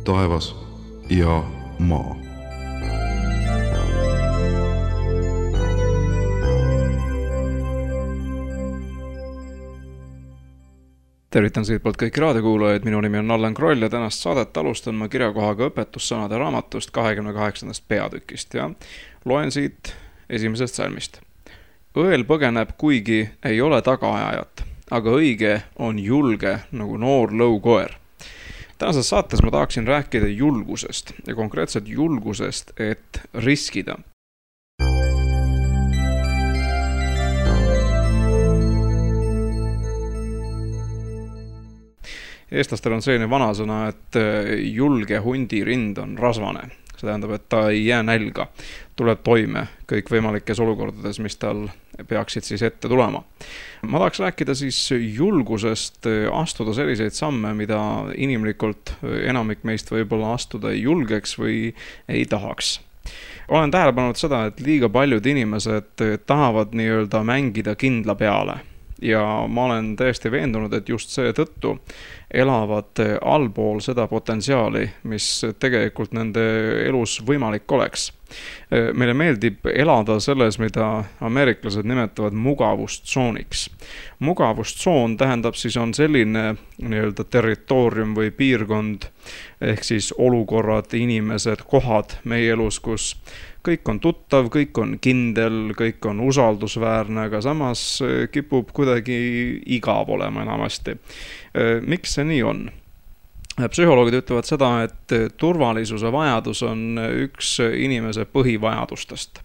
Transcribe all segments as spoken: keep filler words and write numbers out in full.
taevas ja maa. Tervitan siitpoolt kõiki raadiokuulajaid, minu nimi on Allan Kroll ja tänast saadet alustan ma kirjakohaga õpetussõnade raamatust kahekümne kaheksandast peatükist ja loen siit esimesest salmist. Õel põgeneb, kuigi ei ole tagaajajat, aga õige on julge nagu noor lõukoer. Tänases saates ma tahaksin rääkida julgusest ja konkreetselt julgusest, et riskida. Eestlastel on selline vanasõna, et julge hundi rind on rasvane. See tähendab, et ta ei jää nälga. Tuleb toime kõik võimalikes olukordades, mis tal peaksid siis ette tulema. Ma tahaks rääkida siis julgusest astuda selliseid samme, mida inimlikult enamik meist võib-olla astuda ei julgeks või ei tahaks. Olen tähele pannud seda, et liiga paljud inimesed tahavad nii-öelda mängida kindla peale. Ja ma olen täiesti veendunud, et just see tõttu elavad allpool seda potentsiaali, mis tegelikult nende elus võimalik oleks. Meile meeldib elada selles, mida ameeriklased nimetavad mugavustsooniks. Mugavustsoon tähendab siis on selline nii-öelda territoorium või piirkond, ehk siis olukorrad, inimesed, kohad meie elus, kus kõik on tuttav, kõik on kindel, kõik on usaldusväärne, aga samas kipub kuidagi igav olema enamasti. Miks see nii on? Psühholoogid ütlevad seda, et turvalisuse vajadus on üks inimese põhivajadustest.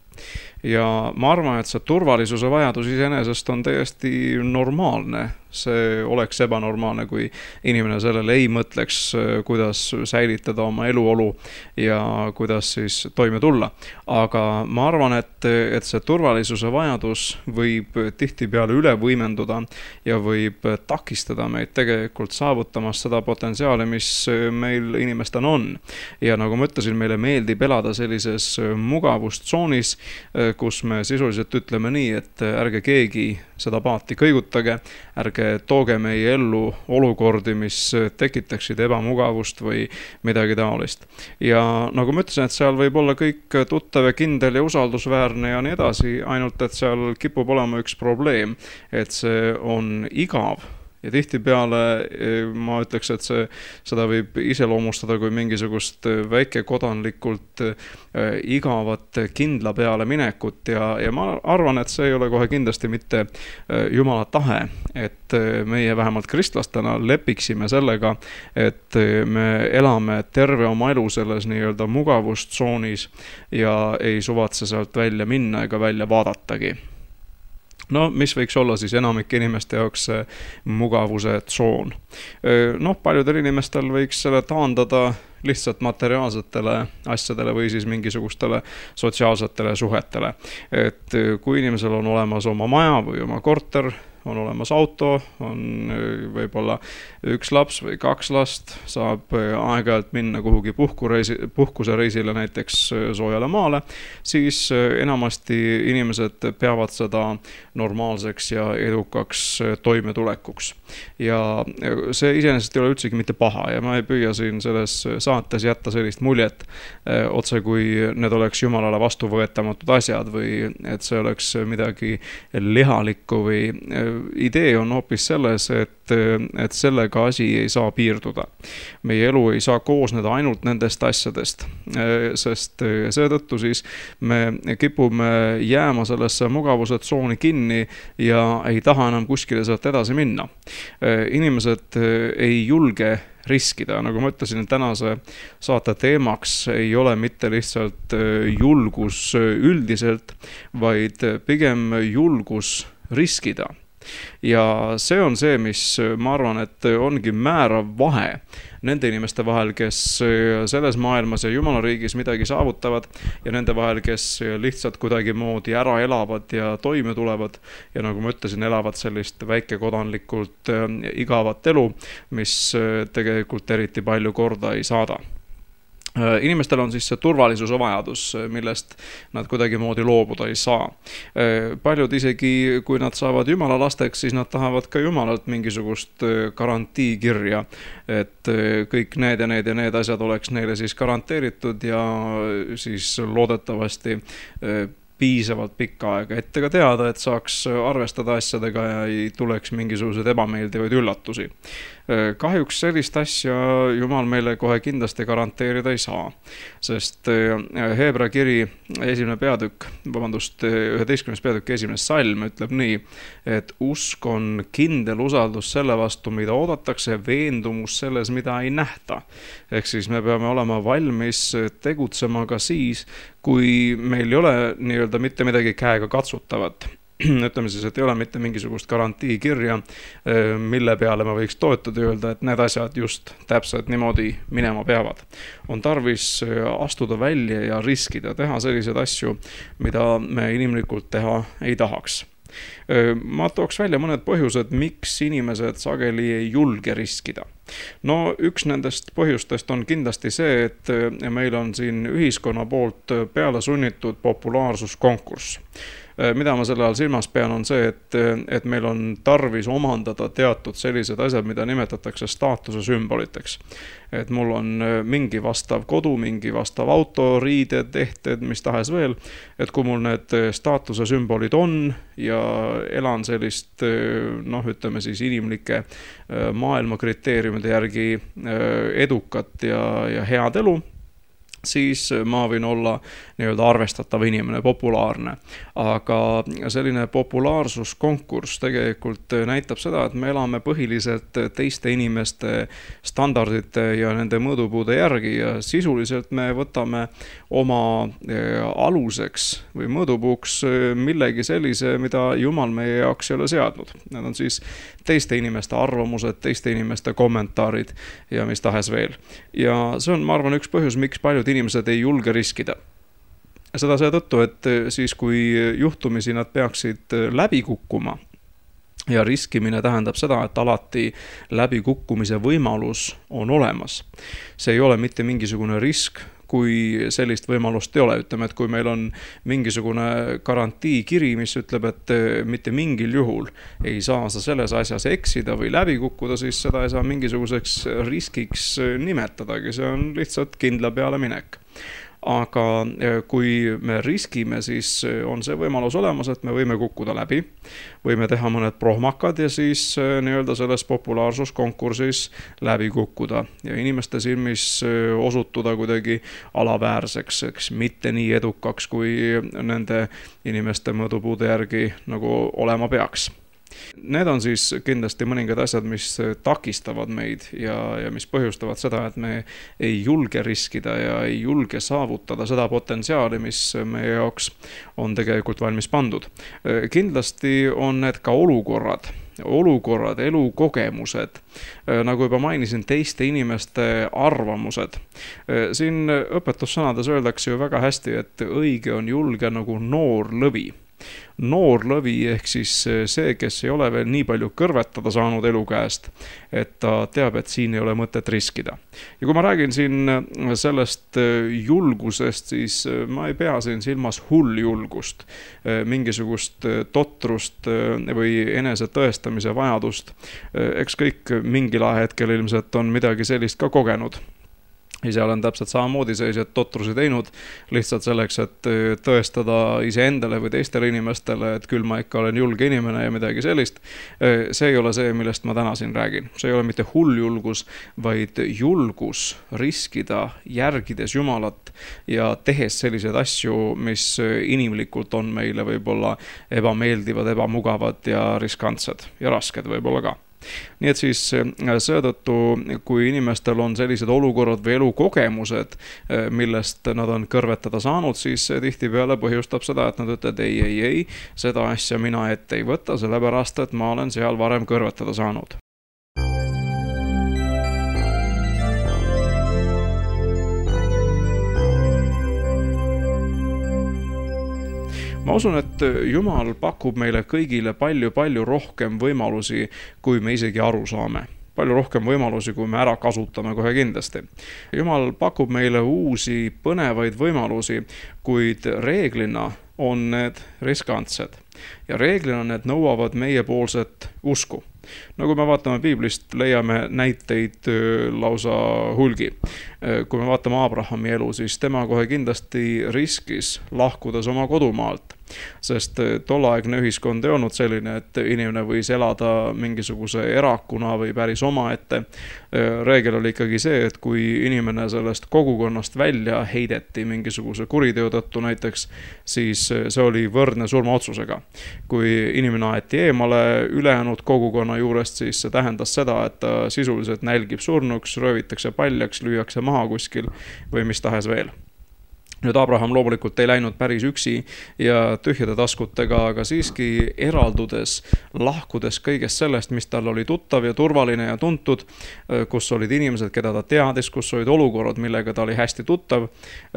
Ja ma arvan, et see turvalisuse vajadus iseenesest on täiesti normaalne. See oleks ebanormaalne, kui inimene sellele ei mõtleks, kuidas säilitada oma eluolu ja kuidas siis toime tulla. Aga ma arvan, et, et see turvalisuse vajadus võib tihtipeale üle võimenduda ja võib takistada meid tegelikult saavutamas seda potentsiaali, mis meil inimestel on. Ja nagu ma ütlesin, meile meeldib elada sellises mugavustsoonis, kus me sisuliselt ütleme nii, et ärge keegi seda paati kõigutage, ärge tooge meie ellu olukordi, mis tekitaksid ebamugavust või midagi taolist. Ja nagu ma ütlesin, et seal võib olla kõik tuttav ja kindel ja usaldusväärne ja nii edasi, ainult et seal kipub olema üks probleem, et see on igav. Ja tihtipeale ma ütleks, et see, seda võib iseloomustada kui mingisugust väikekodanlikult igavat kindla peale minekut ja, ja ma arvan, et see ei ole kohe kindlasti mitte Jumala tahe, et meie vähemalt kristlastena lepiksime sellega, et me elame terve oma elu selles nii-öelda mugavustsoonis ja ei suvatse sealt välja minna ega välja vaadatagi. No, mis võiks olla siis enamik inimeste jaoks mugavuse tsoon? Noh, paljudel inimestel võiks selle taandada lihtsalt materiaalsetele asjadele või siis mingisugustele sotsiaalsetele suhetele. Et kui inimesel on olemas oma maja või oma korter, on olemas auto, on võib-olla üks laps või kaks last, saab aeg-ajalt minna kuhugi puhkureisi, puhkusereisile näiteks soojale maale, siis enamasti inimesed peavad seda normaalseks ja edukaks toimetulekuks. Ja see iseenesest ei ole üldsegi mitte paha ja ma ei püüa siin selles saates jätta sellist muljet, otse kui need oleks Jumalale vastuvõetamatud asjad või et see oleks midagi lihalikku või idee on hoopis selles, et, et sellega asi ei saa piirduda. Meie elu ei saa koosneda ainult nendest asjadest, sest seetõttu siis me kipume jääma sellesse mugavuse tsooni kinni ja ei taha enam kuskile sealt edasi minna. Inimesed ei julge riskida. Nagu ma ütlesin, tänase saate teemaks ei ole mitte lihtsalt julgus üldiselt, vaid pigem julgus riskida. Ja see on see, mis ma arvan, et ongi määrav vahe nende inimeste vahel, kes selles maailmas ja Jumala riigis midagi saavutavad ja nende vahel, kes lihtsalt kuidagi moodi ära elavad ja toime tulevad ja nagu ma ütlesin, elavad sellist väikekodanlikult igavat elu, mis tegelikult eriti palju korda ei saada. Inimestel on siis see turvalisuse vajadus, millest nad kuidagimoodi loobuda ei saa. Paljud isegi, kui nad saavad jumala lasteks, siis nad tahavad ka jumalalt mingisugust garantiikirja, et kõik need ja need ja need asjad oleks neile siis garanteeritud ja siis loodetavasti piisavalt pikka aega ette ka teada, et saaks arvestada asjadega ja ei tuleks mingisuguseid ebameeldivaid üllatusi. Kahjuks sellist asja Jumal meile kohe kindlasti garanteerida ei saa, sest Heebra kiri esimene peatükk, vabandust, üheteistkümnes peatükk esimene salm ütleb nii, et usk on kindel usaldus selle vastu, mida oodatakse, veendumus selles, mida ei nähta. Ehk siis me peame olema valmis tegutsema ka siis, kui meil ei ole nii-öelda mitte midagi käega katsutavat. Ütleme siis, et ei ole mitte mingisugust garantiikirja, mille peale ma võiks toetada ja öelda, et need asjad just täpselt niimoodi minema peavad. On tarvis astuda välja ja riskida, teha selliseid asju, mida me inimlikult teha ei tahaks. Ma tooks välja mõned põhjused, miks inimesed sageli ei julge riskida. No üks nendest põhjustest on kindlasti see, et meil on siin ühiskonna poolt peale sunnitud populaarsuskonkurss. Mida ma selle all silmas pean on see, et, et meil on tarvis omandada teatud sellised asjad, mida nimetatakse staatuse sümboliteks. Et mul on mingi vastav kodu, mingi vastav auto, riided, tehted, mis tahes veel. Et kui mul need staatuse sümbolid on ja elan sellist, noh, ütleme siis inimlike maailma kriteeriumide järgi edukat ja, ja head elu, siis ma võin olla nii-öelda arvestatav inimene, populaarne. Aga selline populaarsuskonkurss tegelikult näitab seda, et me elame põhiliselt teiste inimeste standardite ja nende mõõdupuude järgi ja sisuliselt me võtame oma aluseks või mõõdupuuks millegi sellise, mida Jumal meie jaoks ei ole seadnud. Need on siis teiste inimeste arvamused, teiste inimeste kommentaarid ja mis tahes veel. Ja see on, ma arvan, üks põhjus, miks paljud inimesed ei julge riskida. Seda seetõttu, et siis kui juhtumisi nad peaksid läbi kukkuma ja riskimine tähendab seda, et alati läbikukkumise võimalus on olemas. See ei ole mitte mingisugune risk, kui sellist võimalust ei ole. Ütleme, et kui meil on mingisugune garantiikiri, mis ütleb, et mitte mingil juhul ei saa sa selles asjas eksida või läbi kukkuda, siis seda ei saa mingisuguseks riskiks nimetadagi. See on lihtsalt kindla peale minek. Aga kui me riskime, siis on see võimalus olemas, et me võime kukkuda läbi, võime teha mõned prohmakad ja siis nii-öelda selles populaarsuskonkursis läbi kukkuda ja inimeste silmis osutuda kuidagi alaväärseks, eks mitte nii edukaks, kui nende inimeste mõõdupuude järgi nagu olema peaks. Need on siis kindlasti mõningad asjad, mis takistavad meid ja, ja mis põhjustavad seda, et me ei julge riskida ja ei julge saavutada seda potentsiaali, mis meie jaoks on tegelikult valmis pandud. Kindlasti on need ka olukorrad, olukorrad, elukogemused, nagu juba mainisin, teiste inimeste arvamused. Siin õpetussõnades öeldakse ju väga hästi, et õige on julge nagu noor lõvi. Noor lõvi ehk siis see, kes ei ole veel nii palju kõrvetada saanud elu käest, et ta teab, et siin ei ole mõtet riskida. Ja kui ma räägin siin sellest julgusest, siis ma ei pea siin silmas hull julgust, mingisugust totrust või enese tõestamise vajadust. Eks kõik mingil ajahetkel ilmselt on midagi sellist ka kogenud. Ise olen täpselt samamoodi sellised totrusi teinud lihtsalt selleks, et tõestada iseendale või teistele inimestele, et küll ma ikka olen julge inimene ja midagi sellist. See ei ole see, millest ma täna siin räägin. See ei ole mitte hull julgus, vaid julgus riskida, järgides Jumalat ja tehes selliseid asju, mis inimlikult on meile võib-olla ebameeldivad, ebamugavad ja riskantsed ja rasked võib-olla ka. Nii et siis seetõttu, kui inimestel on sellised olukorrad või elukogemused, millest nad on kõrvetada saanud, siis tihtipeale põhjustab seda, et nad ütlevad ei, ei, ei, seda asja mina ette ei võta, sellepärast, et ma olen seal varem kõrvetada saanud. Ma usun, et Jumal pakub meile kõigile palju-palju rohkem võimalusi, kui me isegi aru saame. palju rohkem võimalusi, kui me ära kasutame kohe kindlasti. Jumal pakub meile uusi põnevaid võimalusi, kuid reeglina on need riskantsed ja reeglina need nõuavad meiepoolset usku. No kui me vaatame piiblist, leiame näiteid lausa hulgi. Kui me vaatame Abrahami elu, siis tema kohe kindlasti riskis lahkudes oma kodumaalt, sest tolleaegne ühiskond ei olnud selline, et inimene võis elada mingisuguse erakuna või päris omaette. Reegel oli ikkagi see, et kui inimene sellest kogukonnast välja heideti mingisuguse kuriteo tõttu näiteks, siis see oli võrdne surmaotsusega. Kui inimene aeti eemale ülejäänud kogukonna juurest, siis see tähendas seda, et ta sisuliselt nälgib surnuks, röövitakse paljaks, lüüakse maha kuskil või mis tahes veel. Nüüd Abraham loomulikult ei läinud päris üksi ja tühjade taskutega, aga siiski eraldudes, lahkudes kõigest sellest, mis tal oli tuttav ja turvaline ja tuntud, kus olid inimesed, keda ta teadis, kus olid olukorrad, millega ta oli hästi tuttav.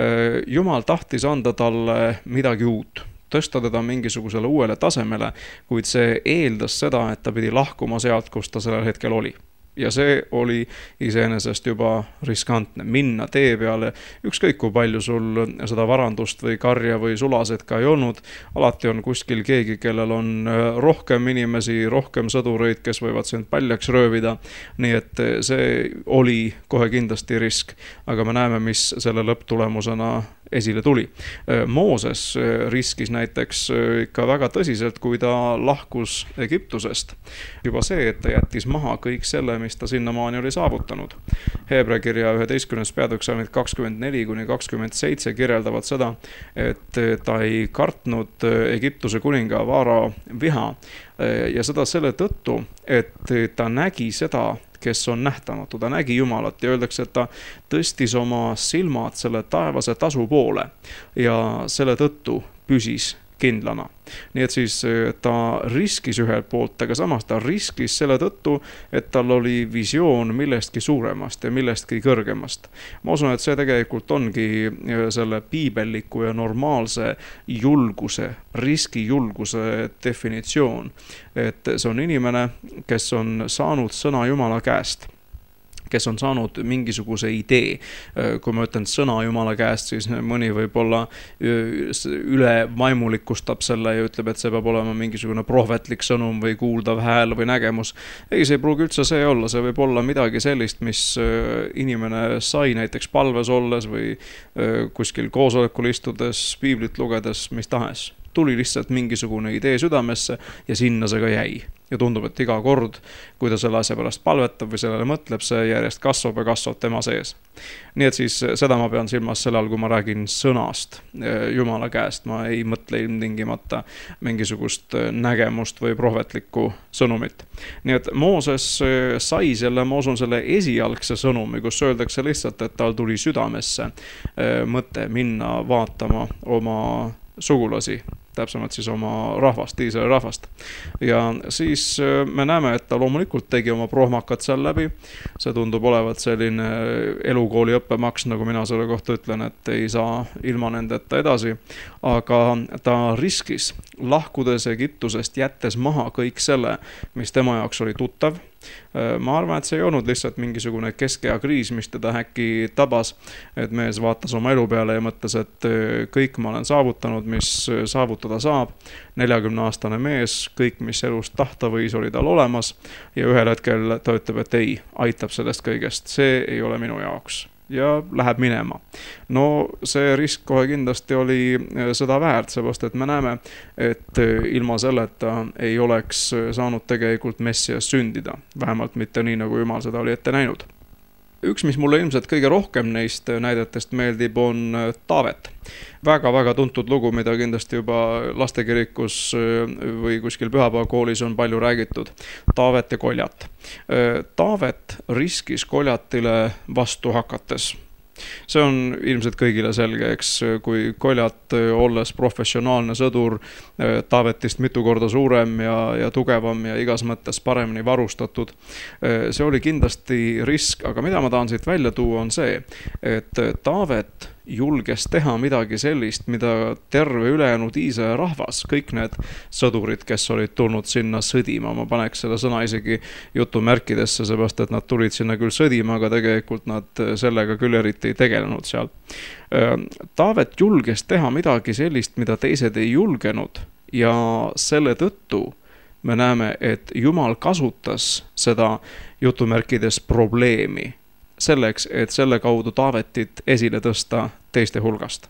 Jumal tahtis anda talle midagi uut, tõsta teda mingisugusele uuele tasemele, kuid see eeldas seda, et ta pidi lahkuma sealt, kus ta sellel hetkel oli. Ja see oli iseenesest juba riskantne minna tee peale, ükskõik kui palju sul seda varandust või karja või sulasid ka ei olnud. Alati on kuskil keegi, kellel on rohkem inimesi, rohkem sõdureid, kes võivad sind paljaks röövida. Nii et see oli kohe kindlasti risk, aga me näeme, mis selle lõpptulemusena esile tuli. Mooses riskis näiteks ikka väga tõsiselt, kui ta lahkus Egiptusest. Juba see, et ta jättis maha kõik selle, mis ta sinnamaani oli saavutanud. Heebrea kirja üheteistkümnes peatükk salmid kakskümmend neli kuni kakskümmend seitse kirjeldavad seda, et ta ei kartnud Egiptuse kuninga Vaara viha ja seda selle tõttu, et ta nägi seda, kes on nähtamatu, ta nägi Jumalat ja öeldakse, et ta tõstis oma silmad selle taevase tasu poole ja selle tõttu püsis kindlana. Nii et siis ta riskis ühelt poolt, aga samas ta riskis selle tõttu, et tal oli visioon millestki suuremast ja millestki kõrgemast. Ma usun, et see tegelikult ongi selle piibelliku ja normaalse julguse, riskijulguse definitsioon. Et see on inimene, kes on saanud sõna Jumala käest, kes on saanud mingisuguse idee. Kui ma ütlen sõna Jumala käest, siis mõni võib-olla üle vaimulikustab selle ja ütleb, et see peab olema mingisugune prohvetlik sõnum või kuuldav hääl või nägemus. Ei, see ei pruugi üldse see olla, see võib olla midagi sellist, mis inimene sai näiteks palves olles või kuskil koosolekul istudes, piiblit lugedes, mis tahes. Tuli lihtsalt mingisugune idee südamesse ja sinna see ka jäi. Ja tundub, et iga kord, kui ta selle asja pärast palvetab või sellele mõtleb, see järjest kasvab ja kasvab tema sees. Nii et siis seda ma pean silmas selle all, kui ma räägin sõnast Jumala käest. Ma ei mõtle ilmtingimata mingisugust nägemust või prohvetlikku sõnumit. Nii et Mooses sai selle, ma usun, selle esialgse sõnumi, kus öeldakse lihtsalt, et tal tuli südamesse mõte minna vaatama oma sugulasi, täpsemalt siis oma rahvast, Iisraeli rahvast. Ja siis me näeme, et ta loomulikult tegi oma prohmakat seal läbi. See tundub olevat selline elukooli õppemaks, nagu mina selle kohta ütlen, et ei saa ilma nendeta edasi. Aga ta riskis lahkudes Egiptusest, jättes maha kõik selle, mis tema jaoks oli tuttav. Ma arvan, et see ei olnud lihtsalt mingisugune keskea kriis, mis teda äkki tabas, et mees vaatas oma elu peale ja mõtles, et kõik ma olen saavutanud, mis saavutada saab. neljakümne aastane mees, kõik, mis elust tahta võis, oli tal olemas ja ühel hetkel ta ütleb, et ei, aitab sellest kõigest, see ei ole minu jaoks. Ja läheb minema. No see risk kohe kindlasti oli seda väärt, seepärast, et me näeme, et ilma selleta ei oleks saanud tegelikult Messias sündida. Vähemalt mitte nii, nagu Jumal seda oli ette näinud. Üks, mis mulle ilmselt kõige rohkem neist näidetest meeldib, on Taavet. Väga-väga tuntud lugu, mida kindlasti juba lastekirikus või kuskil pühapäevakoolis on palju räägitud. Taavet ja Koljat. Taavet riskis Koljatile vastu hakates. See on ilmselt kõigile selge, eks, kui Koljat, olles professionaalne sõdur, Taavetist mitu korda suurem ja, ja tugevam ja igas mõttes paremini varustatud. See oli kindlasti risk, aga mida ma tahan siit välja tuua on see, et Taavet julges teha midagi sellist, mida terve ülejäänud Iisraeli rahvas, kõik need sõdurid, kes olid tulnud sinna sõdima, ma paneks selle sõna isegi jutumärkidesse, seepärast et nad tulid sinna küll sõdima, aga tegelikult nad sellega küll eriti ei tegelenud seal. Taavet julges teha midagi sellist, mida teised ei julgenud ja selle tõttu me näeme, et Jumal kasutas seda jutumärkides probleemi selleks, et selle kaudu Taavetit esile tõsta teiste hulgast.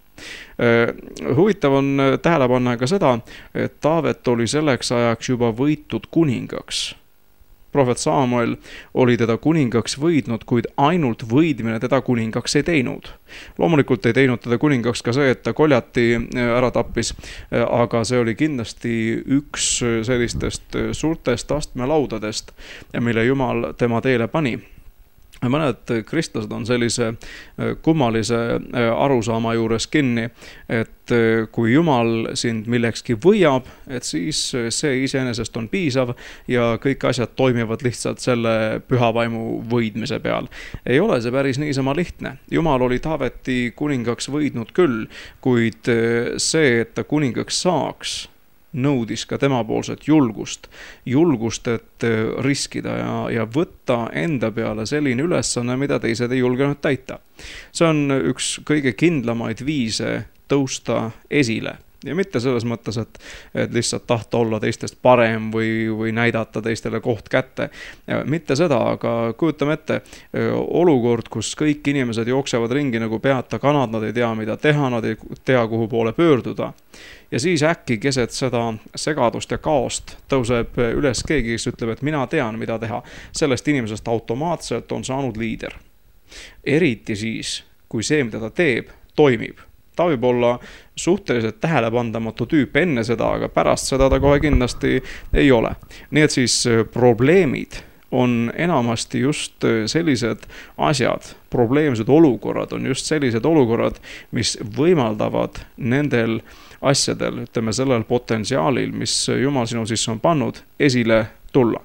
Huvitav on tähele panna ka seda, et Taavet oli selleks ajaks juba võitud kuningaks. Prohvet Saamuel oli teda kuningaks võidnud, kuid ainult võidmine teda kuningaks ei teinud. Loomulikult ei teinud teda kuningaks ka see, et ta Koljati ära tappis, aga see oli kindlasti üks sellistest suurtest astmelaudadest, mille Jumal tema teele pani. Mõned kristlased on sellise kummalise arusaama juures kinni, et kui Jumal sind millekski võjab, et siis see iseenesest on piisav ja kõik asjad toimivad lihtsalt selle pühavaimu võidmise peal. Ei ole see päris niisama lihtne. Jumal oli Taaveti kuningaks võidnud küll, kuid see, et ta kuningaks saaks, nõudis ka temapoolset julgust, julgust, et riskida ja, ja võtta enda peale selline ülesanne, mida teised ei julgenud täita. See on üks kõige kindlamaid viise tõusta esile. Ja mitte selles mõttes, et, et lihtsalt tahta olla teistest parem või, või näidata teistele koht kätte. Ja mitte seda, aga kujutame ette olukord, kus kõik inimesed jooksevad ringi nagu peata kanad, nad ei tea, mida teha, nad ei tea, kuhu poole pöörduda. Ja siis äkki keset seda segadust ja kaost tõuseb üles keegi, kes ütleb, et mina tean, mida teha. Sellest inimesest automaatselt on saanud liider. Eriti siis, kui see, mida ta teeb, toimib. Ta võib olla suhteliselt tähelepandamatu tüüp enne seda, aga pärast seda ta kohe kindlasti ei ole. Nii et siis probleemid on enamasti just sellised asjad, probleemsed olukorrad on just sellised olukorrad, mis võimaldavad nendel asjadel, ütleme sellel potentsiaalil, mis Jumal sinu sisse on pannud, esile tulla.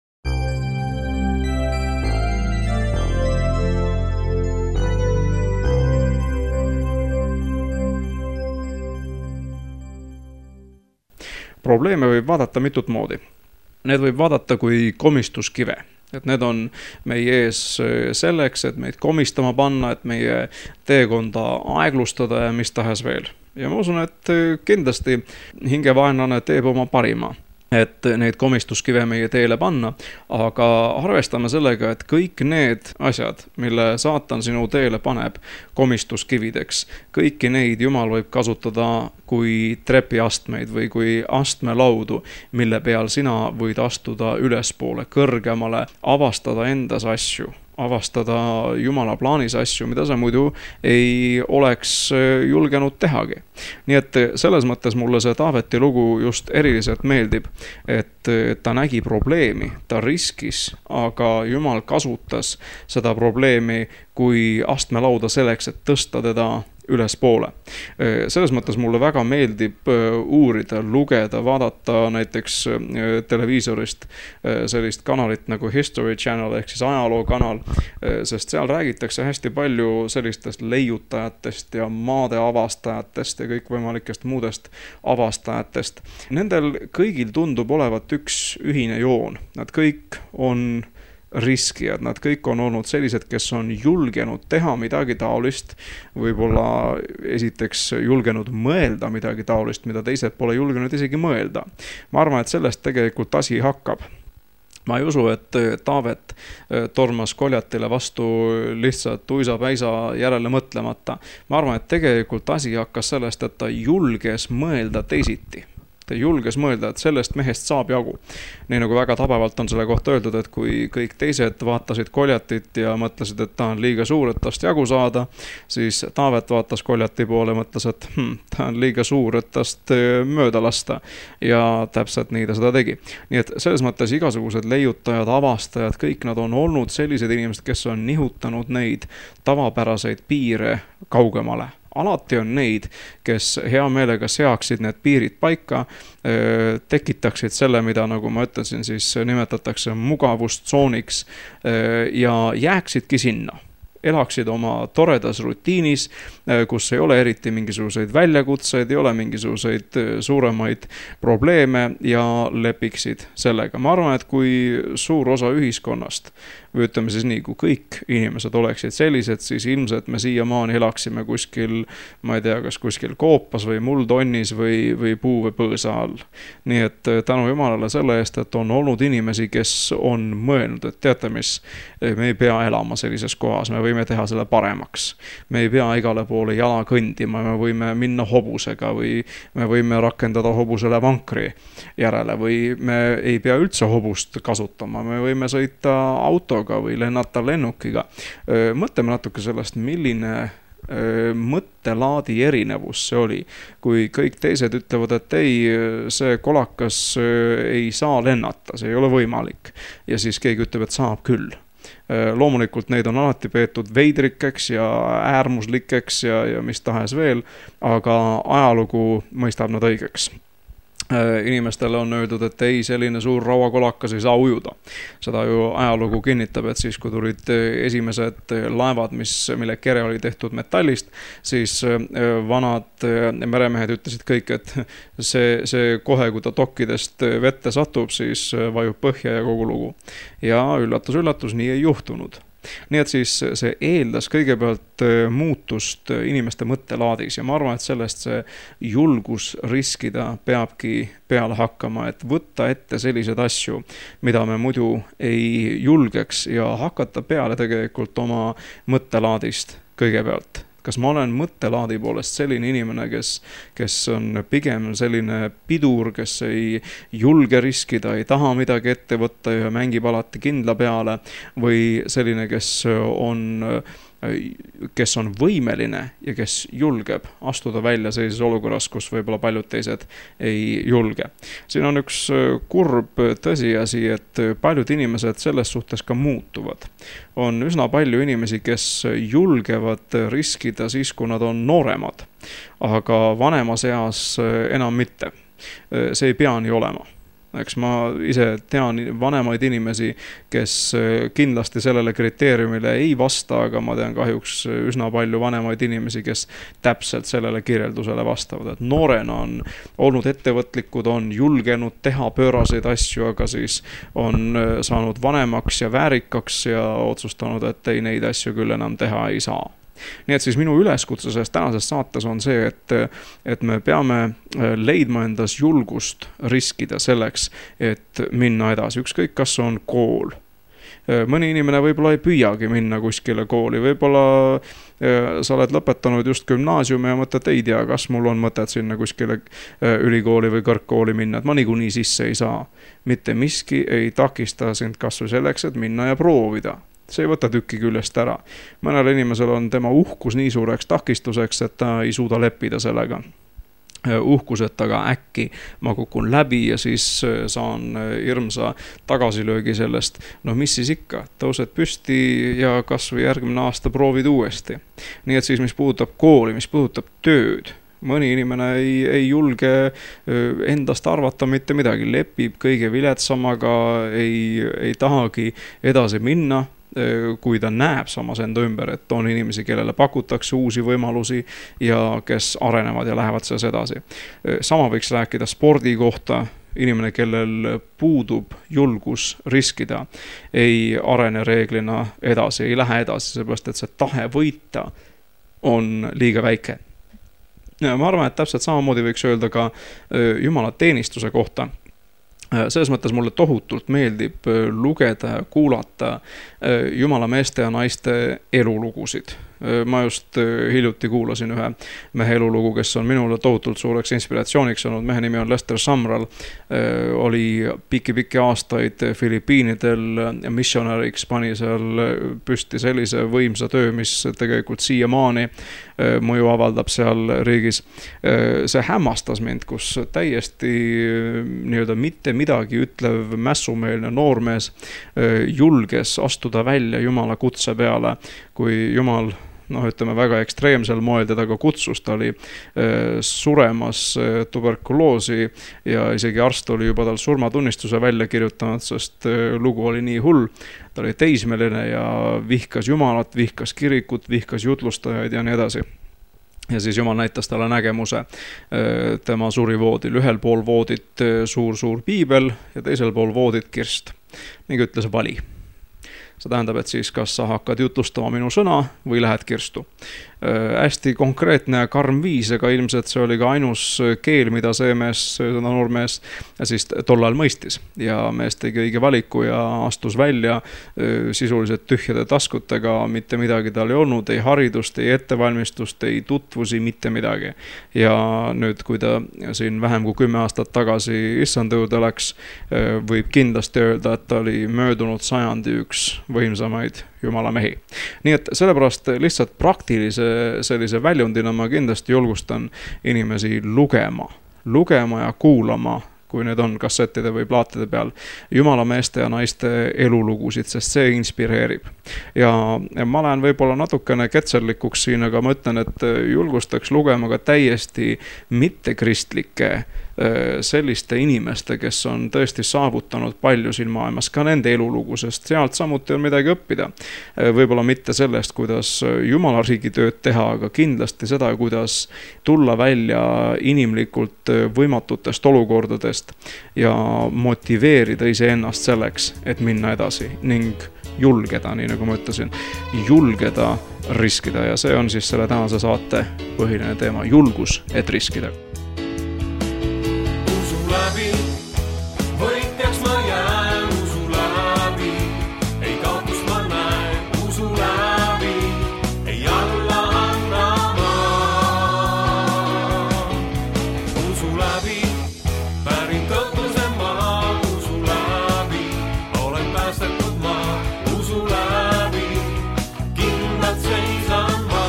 Probleeme võib vaadata mitut moodi. Need võib vaadata kui komistuskive. Et need on meie ees selleks, et meid komistama panna, et meie teekonda aeglustada ja mis tahes veel. Ja ma usun, et kindlasti hingevaenlane teeb oma parima, et neid komistuskive meie teele panna, aga arvestame sellega, et kõik need asjad, mille saatan sinu teele paneb komistuskivideks, kõiki neid Jumal võib kasutada kui trepiastmeid või kui astmelaudu, mille peal sina võid astuda ülespoole, kõrgemale, avastada endas asju, avastada Jumala plaanis asju, mida sa muidu ei oleks julgenud tehagi. Nii et selles mõttes mulle see Taaveti lugu just eriliselt meeldib, et ta nägi probleemi, ta riskis, aga Jumal kasutas seda probleemi kui astmelauda selleks, et tõsta teda ülespoole. Selles mõttes mulle väga meeldib uurida, lugeda, vaadata näiteks televiisorist sellist kanalit nagu History Channel ehk siis ajaloo kanal, sest seal räägitakse hästi palju sellistest leiutajatest ja maade avastajatest ja kõikvõimalikest muudest avastajatest. Nendel kõigil tundub olevat üks ühine joon. Nad kõik on riskijad, nad kõik on olnud sellised, kes on julgenud teha midagi taolist, võib-olla esiteks julgenud mõelda midagi taolist, mida teised pole julgenud isegi mõelda. Ma arvan, et sellest tegelikult asi hakkab. Ma ei usu, et Taavet tormas Koljatile vastu lihtsalt tuisa-päisa järele mõtlemata. Ma arvan, et tegelikult asi hakkas sellest, et ta julges mõelda teisiti. Ta julges mõelda, et sellest mehest saab jagu. Nii nagu väga tabavalt on selle kohta öeldud, et kui kõik teised vaatasid Koljatit ja mõtlesid, et ta on liiga suur, et tast jagu saada, siis Taavet vaatas Koljati poole ja mõtles, et hm, ta on liiga suur, et tast mööda lasta. Ja täpselt nii ta seda tegi. Nii et selles mõttes igasugused leiutajad, avastajad, kõik nad on olnud sellised inimesed, kes on nihutanud neid tavapäraseid piire kaugemale. Alati on neid, kes hea meelega seaksid need piirid paika, tekitaksid selle, mida, nagu ma ütlesin, siis nimetatakse mugavustsooniks ja jääksidki sinna. elaksid oma toredas rutiinis, kus ei ole eriti mingisuguseid väljakutseid, ei ole mingisuguseid suuremaid probleeme ja lepiksid sellega. Ma arvan, et kui suur osa ühiskonnast, või ütleme siis nii, kui kõik inimesed oleksid sellised, siis ilmselt me siiamaani elaksime kuskil, ma ei tea, kas kuskil koopas või muldonnis või, või puu või põõsa all. Nii et tänu Jumalale selle eest, et on olnud inimesi, kes on mõelnud, et teate mis, me ei pea elama sellises kohas, me võime teha selle paremaks. Me ei pea igale poole jala kõndima, me võime minna hobusega või me võime rakendada hobusele vankri järele või me ei pea üldse hobust kasutama, me võime sõita autoga või lennata lennukiga. Mõtleme natuke sellest, milline mõttelaadi erinevus see oli, kui kõik teised ütlevad, et ei, see kolakas ei saa lennata, see ei ole võimalik ja siis keegi ütleb, et saab küll. Loomulikult neid on alati peetud veidrikeks ja äärmuslikeks ja, ja mis tahes veel, aga ajalugu mõistab nad õigeks. Inimestele on öeldud, et ei, selline suur rauakolakas ei saa ujuda. Seda ju ajalugu kinnitab, et siis kui tulid esimesed laevad, mis, mille kere oli tehtud metallist, siis vanad meremehed ütlesid kõik, et see, see kohe, kui ta dokkidest vette satub, siis vajub põhja ja kogu lugu. Ja üllatus, üllatus, nii ei juhtunud. Nii et siis see eeldas kõigepealt muutust inimeste mõttelaadis ja ma arvan, et sellest see julgus riskida peabki peale hakkama, et võtta ette sellised asju, mida me muidu ei julgeks ja hakata peale tegelikult oma mõttelaadist kõigepealt. Kas ma olen mõttelaadi poolest selline inimene, kes, kes on pigem selline pidur, kes ei julge riskida, ei taha midagi ette võtta ja mängib alati kindla peale või selline, kes on, kes on võimeline ja kes julgeb astuda välja sellises olukorras, kus võib-olla paljud teised ei julge. Siin on üks kurb tõsiasi, et paljud inimesed selles suhtes ka muutuvad. On üsna palju inimesi, kes julgevad riskida siis, kui nad on nooremad, aga vanemas eas enam mitte. See ei pea nii olema. Eks ma ise tean vanemaid inimesi, kes kindlasti sellele kriteeriumile ei vasta, aga ma tean kahjuks üsna palju vanemaid inimesi, kes täpselt sellele kirjeldusele vastavad. Et noorena on olnud ettevõtlikud, on julgenud teha pööraseid asju, aga siis on saanud vanemaks ja väärikaks ja otsustanud, et ei, neid asju küll enam teha ei saa. Nii et siis minu üleskutse selles tänases saates on see, et, et me peame leidma endas julgust riskida selleks, et minna edasi. Ükskõik, kas on kool. Mõni inimene võib-olla ei püüagi minna kuskile kooli, võib-olla sa oled lõpetanud just gümnaasiumi ja mõtled, ei tea, kas mul on mõtet sinna kuskile ülikooli või kõrgkooli minna, et ma niikuinii sisse ei saa. Mitte miski ei takista sind kas või selleks, et minna ja proovida. See ei võta tükki küljest ära. Mõnel inimesel on tema uhkus nii suureks takistuseks, et ta ei suuda leppida sellega. Uhkus, et aga äkki ma kukun läbi ja siis saan hirmsa tagasilöögi sellest. No mis siis ikka, tõused püsti ja kas või järgmine aasta proovid uuesti. Nii et siis mis puudutab kooli, mis puudutab tööd, mõni inimene ei, ei julge endast arvata mitte midagi, lepib kõige viletsamaga, ei, ei tahagi edasi minna, kui ta näeb samas enda ümber, et on inimesi, kellele pakutakse uusi võimalusi ja kes arenevad ja lähevad selles edasi. Sama võiks rääkida spordi kohta. Inimene, kellel puudub julgus riskida, ei arene reeglina edasi, ei lähe edasi, seepärast, et see tahe võita on liiga väike. Ja ma arvan, et täpselt samamoodi võiks öelda ka Jumala teenistuse kohta. Selles mõttes mulle tohutult meeldib lugeda ja kuulata Jumala meeste ja naiste elulugusid. Ma just hiljuti kuulasin ühe mehe elulugu, kes on minule tohutult suureks inspiratsiooniks olnud. Mehe nimi on Lester Sumrall, oli pikki-pikki aastaid Filipiinidel missionäriks, pani seal püsti sellise võimsa töö, mis tegelikult siiamaani mõju avaldab seal riigis. See hämmastas mind, kus täiesti nii-öelda mitte midagi ütlev mässumeelne noormees julges astuda välja Jumala kutse peale, kui Jumal noh, ütleme väga ekstreemsel moel teda ka kutsus, ta oli suremas tuberkuloosi ja isegi arst oli juba tal surmatunnistuse välja kirjutanud, sest lugu oli nii hull. Ta oli teismeline ja vihkas Jumalat, vihkas kirikut, vihkas jutlustajaid ja nii edasi. Ja siis Jumal näitas talle nägemuse tema suri voodil. Ühel pool voodit suur-suur piibel ja teisel pool voodit kirst. Ning ütles vali. See tähendab, et siis kas sa hakkad jutlustama minu sõna või lähed kirstu. Äh, hästi konkreetne ja karm viis, ega ilmselt see oli ka ainus keel, mida see mees, seda noormees siis tollal mõistis. Ja mees tegi õige valiku ja astus välja äh, sisuliselt tühjade taskutega, mitte midagi tal ei olnud, ei haridust, ei ettevalmistust, ei tutvusi, mitte midagi. Ja nüüd, kui ta siin vähem kui kümme aastat tagasi issandõude läks, äh, võib kindlasti öelda, et ta oli möödunud sajandi üks võimsamaid Jumala mehi. Nii et sellepärast lihtsalt praktilise sellise väljundina ma kindlasti julgustan inimesi lugema, lugema ja kuulama, kui need on kassettide või plaatide peal, Jumala meeste ja naiste elulugusid, sest see inspireerib. Ja, ja ma lähen võib-olla natukene ketserlikuks siin, aga ma ütlen, et julgustaks lugema ka täiesti mittekristlikke selliste inimeste, kes on tõesti saavutanud palju siin maailmas, ka nende elulugu, sest sealt samuti on midagi õppida. Võib-olla mitte sellest, kuidas Jumala riigi tööd teha, aga kindlasti seda, kuidas tulla välja inimlikult võimatutest olukordadest ja motiveerida iseennast selleks, et minna edasi ning julgeda, nii nagu ma ütlesin, julgeda riskida ja see on siis selle tänase saate põhiline teema, julgus, et riskida. Läbi, võitjaks ma jään, usu läbi, ei kaotust ma näen, usu läbi, ei alla anna ma. Usu läbi, pärin tõotuse ma, usu läbi, olen päästetud ma, usu läbi, kindlalt seisan ma.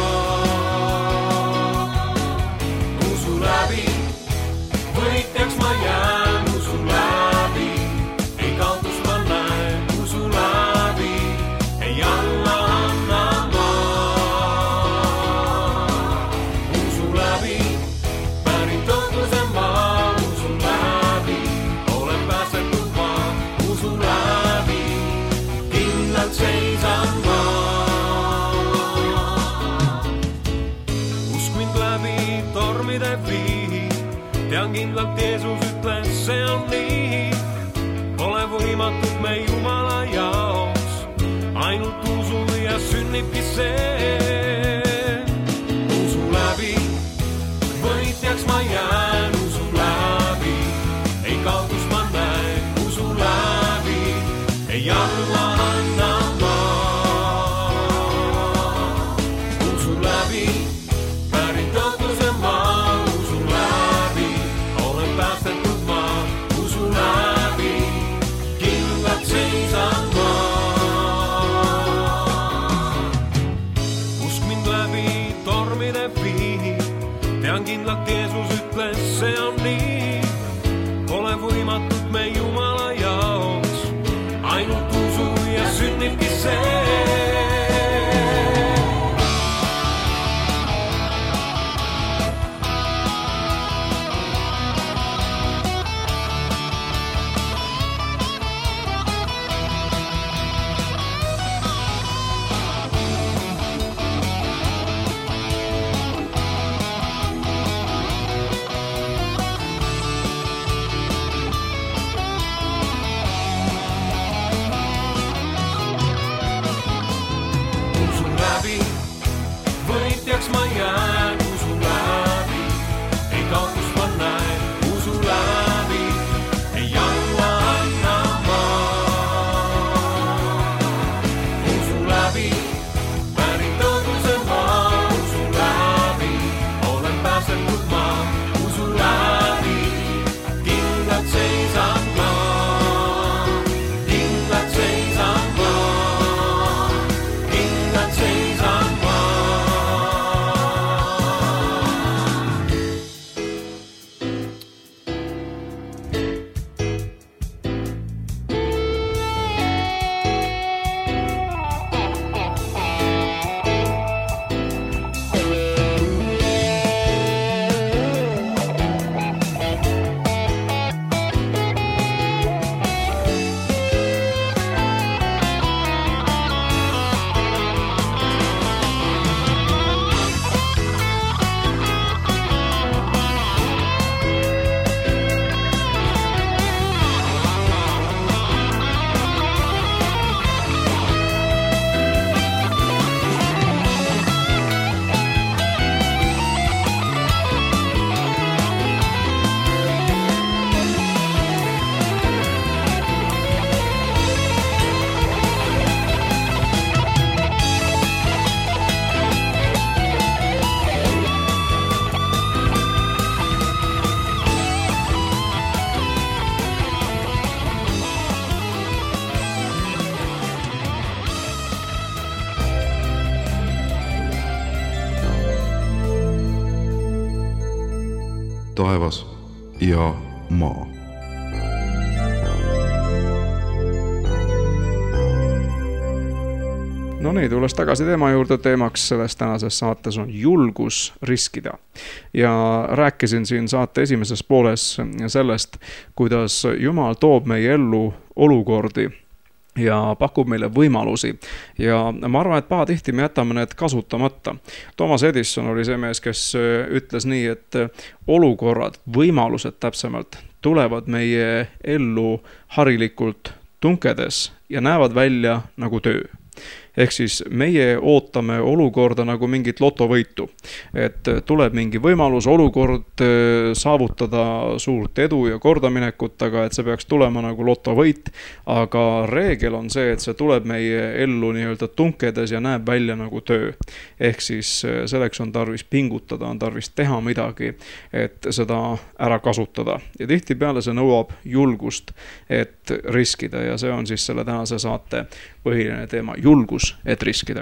Usu läbi, võitjaks ma jään, usu läbi, ei kaotust ma näen, usu läbi, ei alla anna ma. Usu läbi, pärin tõotuse ma, usu läbi, olen päästetud ma, usu läbi, kindlalt seisan ma. Usk mind läbi tormide vii, tean kindlalt Jeesus ütles, see on nii. Ole võimatud me Jumala jaoks, ainult usu ja sünnibki see. Usu läbi, võitjaks ma jään, usu läbi, ei kaotust ma näen, usu läbi, ei alla anna ma. Usu läbi, pärin tõotuse ma, usu läbi, olen päästetud ma, usu läbi, kindlalt seisan ma. Usk mind läbi tormide vii, tean kindlalt Jeesus ütles, see on nii. Ole võimatud me Jumala jaoks, ainult usu ja sünnibki see. taevas ja maa. No nii, tulles tagasi teema juurde, teemaks selles tänases saates on julgus riskida. Ja rääkisin siin saate esimeses pooles sellest, kuidas Jumal toob meie ellu olukordi ja pakub meile võimalusi. Ja ma arvan, et pahatihti me jätame need kasutamata. Thomas Edison oli see mees, kes ütles nii, et olukorrad, võimalused täpsemalt, tulevad meie ellu harilikult tunkedes ja näevad välja nagu töö. Ehk siis meie ootame olukorda nagu mingit lotovõitu, et tuleb mingi võimalus olukord saavutada suurt edu ja kordaminekut, aga et see peaks tulema nagu lotovõit, aga reegel on see, et see tuleb meie ellu nii-öelda tunkedes ja näeb välja nagu töö. Ehk siis selleks on tarvis pingutada, on tarvis teha midagi, et seda ära kasutada. Ja tihti peale see nõuab julgust, et riskida ja see on siis selle tänase saate põhiline teema, julgus, et riskida.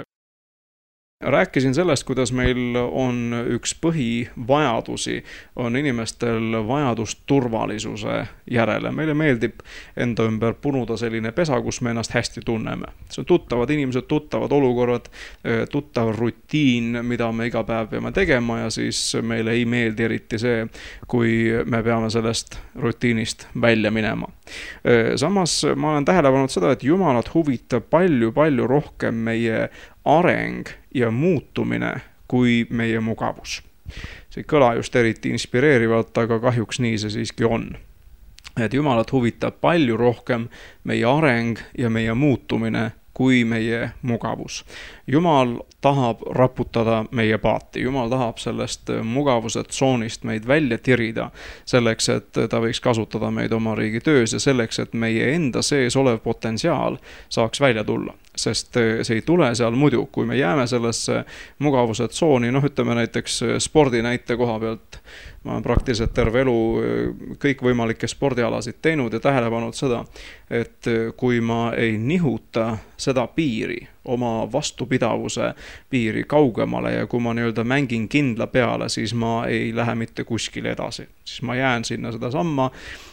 Rääkisin sellest, kuidas meil on üks põhivajadusi, on inimestel vajadus turvalisuse järele. Meile meeldib enda ümber punuda selline pesa, kus me ennast hästi tunneme. See on tuttavad inimesed, tuttavad olukorrad, tuttav rutiin, mida me iga päev peame tegema ja siis meile ei meeldi eriti see, kui me peame sellest rutiinist välja minema. Samas ma olen tähele pannud seda, et Jumalat huvitab palju-palju rohkem meie areng ja muutumine kui meie mugavus. See ei kõla just eriti inspireerivalt, aga kahjuks nii see siiski on. Et Jumalat huvitab palju rohkem meie areng ja meie muutumine kui meie mugavus. Jumal tahab raputada meie paati. Jumal tahab sellest mugavuse tsoonist meid välja tirida selleks, et ta võiks kasutada meid oma riigi töös ja selleks, et meie enda sees olev potentsiaal saaks välja tulla. Sest see ei tule seal muidu, kui me jääme sellesse mugavuse tsooni, noh ütleme näiteks spordi näite koha pealt, ma olen praktiliselt terve elu kõik võimalikke spordialasid teinud ja tähele pannud seda, et kui ma ei nihuta seda piiri, oma vastupidavuse piiri kaugemale ja kui ma nii-öelda mängin kindla peale, siis ma ei lähe mitte kuskile edasi. Siis ma jään sinna seda samma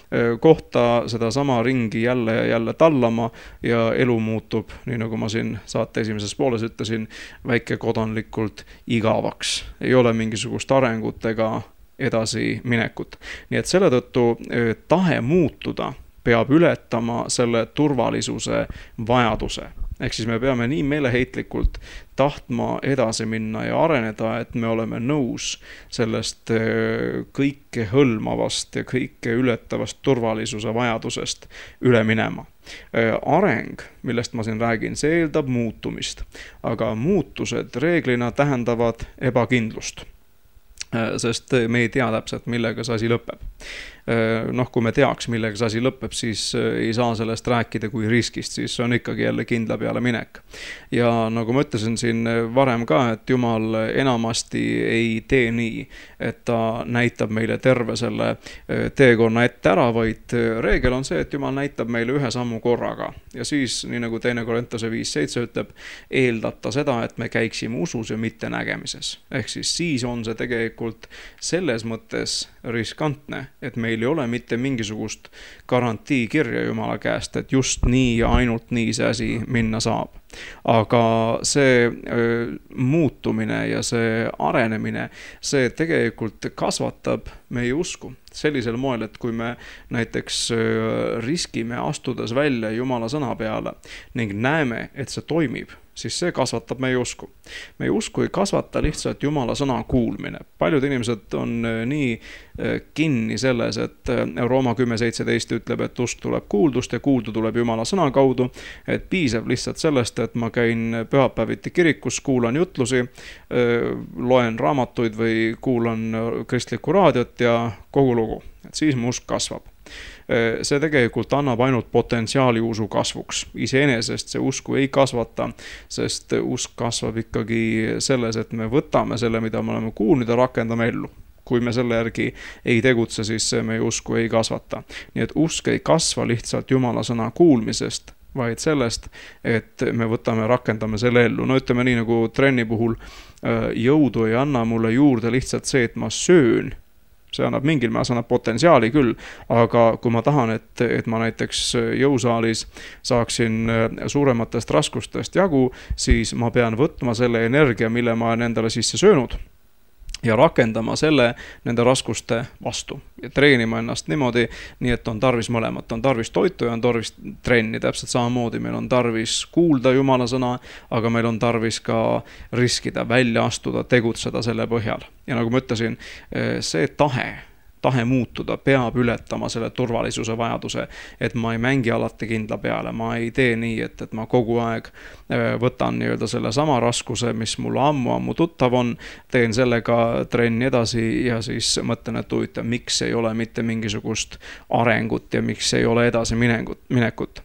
kohta, seda sama ringi jälle ja jälle tallama ja elu muutub, nii nagu ma siin saate esimeses pooles ütlesin, väikekodanlikult igavaks. Ei ole mingisugust arengut ega edasi minekut. Nii et selle tõttu tahe muutuda peab ületama selle turvalisuse vajaduse. Ehk siis me peame nii meeleheitlikult tahtma edasi minna ja areneda, et me oleme nõus sellest kõike hõlmavast ja kõike ületavast turvalisuse vajadusest üle minema. Areng, millest ma siin räägin, see eeldab muutumist, aga muutused reeglina tähendavad ebakindlust. Sest me ei tea täpselt, millega see asi lõpeb. Noh, kui me teaks, millega see asi lõpeb, siis ei saa sellest rääkida kui riskist, siis on ikkagi jälle kindla peale minek. Ja nagu ma ütlesin siin varem ka, et Jumal enamasti ei tee nii, et ta näitab meile terve selle teekonna ette ära, vaid reegel on see, et Jumal näitab meile ühe sammu korraga. Ja siis, nii nagu teine Korintuse viis seitse ütleb, eeldata seda, et me käiksime usus ja mitte nägemises. Ehk siis siis on see tegelikult selles mõttes riskantne, et meil ei ole mitte mingisugust garantiikirja Jumala käest, et just nii ja ainult nii see asi minna saab. Aga see öö, muutumine ja see arenemine, see tegelikult kasvatab meie usku sellisel moel, et kui me näiteks öö, riskime astudes välja Jumala sõna peale ning näeme, et see toimib, siis see kasvatab meie usku. Meie usku ei kasvata lihtsalt Jumala sõna kuulmine. Paljud inimesed on nii kinni selles, et Rooma kümme seitseteist ütleb, et usk tuleb kuuldust ja kuuldu tuleb Jumala sõna kaudu, et piisab lihtsalt sellest, et ma käin pühapäeviti kirikus, kuulan jutlusi, loen raamatuid või kuulan kristlikku raadiot ja kogu lugu. Et siis mu usk kasvab. See tegelikult annab ainult potentsiaali usu kasvuks. Iseenesest see usku ei kasvata, sest usk kasvab ikkagi selles, et me võtame selle, mida me oleme kuulnud ja rakendame ellu. Kui me selle järgi ei tegutse, siis meie usku ei kasvata. Nii et usk ei kasva lihtsalt Jumala sõna kuulmisest, vaid sellest, et me võtame ja rakendame selle ellu. No ütleme nii nagu trenni puhul, jõudu ei anna mulle juurde lihtsalt see, et ma söön see annab mingil määral annab potentsiaali küll, aga kui ma tahan, et, et ma näiteks jõusaalis saaksin suurematest raskustest jagu, siis ma pean võtma selle energia, mille ma olen endale sisse söönud ja rakendama selle nende raskuste vastu ja treenima ennast niimoodi, nii et on tarvis mõlemat, on tarvis toitu ja on tarvis trenni, täpselt samamoodi meil on tarvis kuulda Jumala sõna, aga meil on tarvis ka riskida, välja astuda, tegutseda selle põhjal. Ja nagu ma ütlesin, see tahe, tahe muutuda peab ületama selle turvalisuse vajaduse, et ma ei mängi alati kindla peale, ma ei tee nii, et, et ma kogu aeg võtan nii-öelda selle sama raskuse, mis mulle ammu, ammu tuttav on, teen sellega trenni edasi ja siis mõtlen, et huvitav, miks ei ole mitte mingisugust arengut ja miks ei ole edasi minekut, minekut.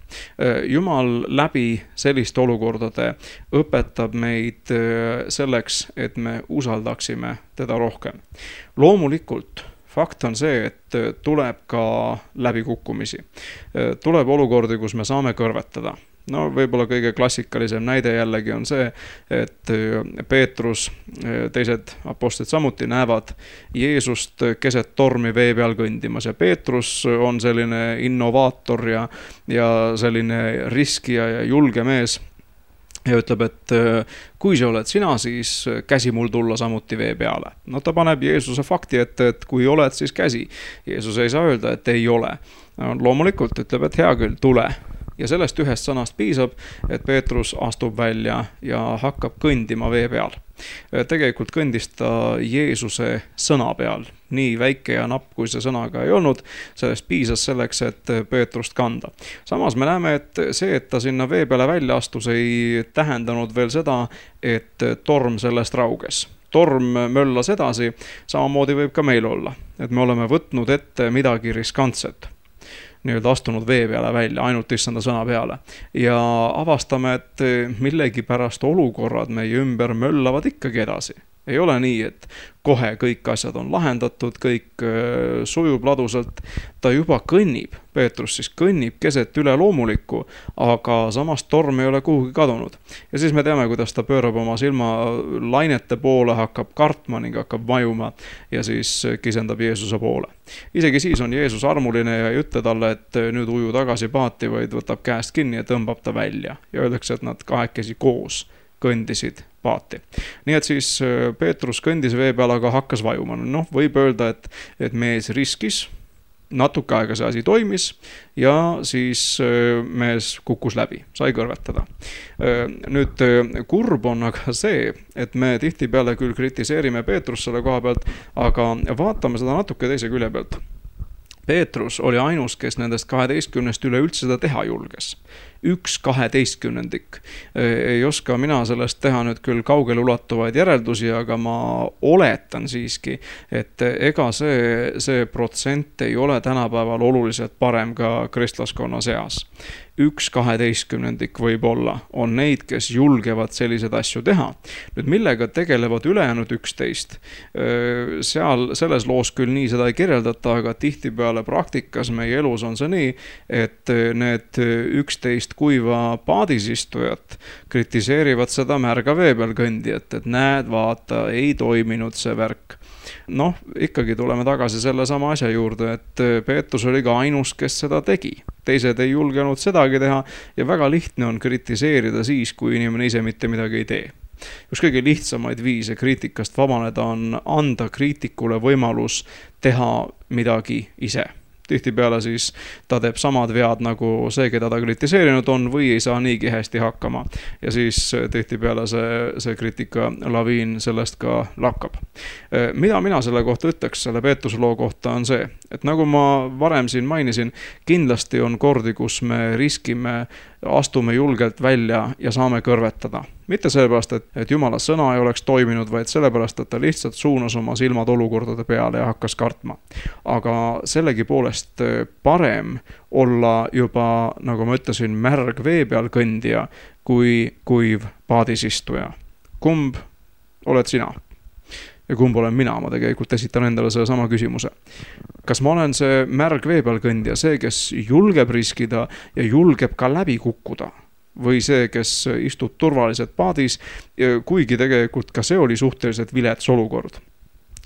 Jumal läbi selliste olukordade õpetab meid selleks, et me usaldaksime teda rohkem. Loomulikult fakt on see, et tuleb ka läbikukkumisi. Tuleb olukordi, kus me saame kõrvetada. No võib-olla kõige klassikalisem näide jällegi on see, et Peetrus, teised apostlid samuti näevad Jeesust keset tormi vee peal kõndimas ja Peetrus on selline innovaator ja, ja selline riskija ja julge mees. Ja ütleb, et kui see oled sina, siis käsi mul tulla samuti vee peale. No ta paneb Jeesuse fakti, et, et kui oled, siis käsi. Jeesus ei saa öelda, et ei ole. No, loomulikult ütleb, et hea küll, tule. Ja sellest ühest sõnast piisab, et Peetrus astub välja ja hakkab kõndima vee peal. Tegelikult kõndis ta Jeesuse sõna peal. Nii väike ja napp, kui see sõnaga ei olnud, sellest piisas selleks, et Peetrust kanda. Samas me näeme, et see, et ta sinna vee peale välja astus, ei tähendanud veel seda, et torm sellest rauges. Torm möllas edasi, samamoodi võib ka meil olla, et me oleme võtnud ette midagi riskantset. Nii-öelda astunud vee peale välja, ainult issanda sõna peale. Ja avastame, et millegi pärast olukorrad meie ümber möllavad ikkagi edasi. Ei ole nii, et kohe kõik asjad on lahendatud, kõik sujub ladusalt. Ta juba kõnnib, Peetrus siis kõnnib keset üle loomulikku, aga samas torm ei ole kuhugi kadunud. Ja siis me teame, kuidas ta pöörab oma silma lainete poole, hakkab kartma ning hakkab vajuma ja siis kisendab Jeesuse poole. Isegi siis on Jeesus armuline ja ei ütle talle, et nüüd uju tagasi paati, vaid võtab käest kinni ja tõmbab ta välja. Ja öeldakse, et nad kahekesi koos kõndisid paati. Nii et siis Peetrus kõndis vee peal, aga hakkas vajuma. Noh, võib öelda, et, et mees riskis, natuke aega see asi toimis ja siis mees kukkus läbi, sai kõrvetada. Nüüd kurb on aga see, et me tihti peale küll kritiseerime Peetrus selle koha pealt, aga vaatame seda natuke teise külje pealt. Peetrus oli ainus, kes nendest kaheteistkümnest üle üldse seda teha julges. Üks kaheteistkümnendik. Ei oska mina sellest teha nüüd küll kaugele ulatuvaid järeldusi, aga ma oletan siiski, et ega see, see protsent ei ole tänapäeval oluliselt parem ka kristlaskonna seas. Üks kaheteistkümnendik võib-olla on neid, kes julgevad sellised asju teha. Nüüd millega tegelevad ülejäänud üksteist? Seal selles loos küll nii seda ei kirjeldata, aga tihtipeale praktikas meie elus on see nii, et need üksteist kuiva paadisistujat kritiseerivad seda märga vee peal kõndijat, et näed, vaata, ei toiminud see värk. Noh, ikkagi tuleme tagasi selle sama asja juurde, et Peetrus oli ka ainus, kes seda tegi. Teised ei julgenud sedagi teha ja väga lihtne on kritiseerida siis, kui inimene ise mitte midagi ei tee. Üks kõige lihtsamaid viise kriitikast vabaneda on anda kriitikule võimalus teha midagi ise. Tihtipeale siis ta teeb samad vead nagu see, keda ta kritiseerinud on või ei saa niigi hästi hakkama. Ja siis tihtipeale see, see kriitika laviin sellest ka lakkab. Mida mina selle kohta ütleks, selle Peetruse loo kohta on see, et nagu ma varem siin mainisin, kindlasti on kordi, kus me riskime, astume julgelt välja ja saame kõrvetada. Mitte sellepärast, et, et Jumala sõna ei oleks toiminud, vaid sellepärast, et ta lihtsalt suunas oma silmad olukordade peale ja hakkas kartma. Aga sellegi poolest parem olla juba, nagu ma ütlesin, märg vee peal kõndija kui kuiv paadisistuja. Kumb oled sina? Ja kumb olen mina? Ma tegelikult esitan endale selle sama küsimuse. Kas ma olen see märg vee peal kõndija, see, kes julgeb riskida ja julgeb ka läbi kukkuda? Või see, kes istub turvaliselt paadis, kuigi tegelikult ka see oli suhteliselt vilets olukord.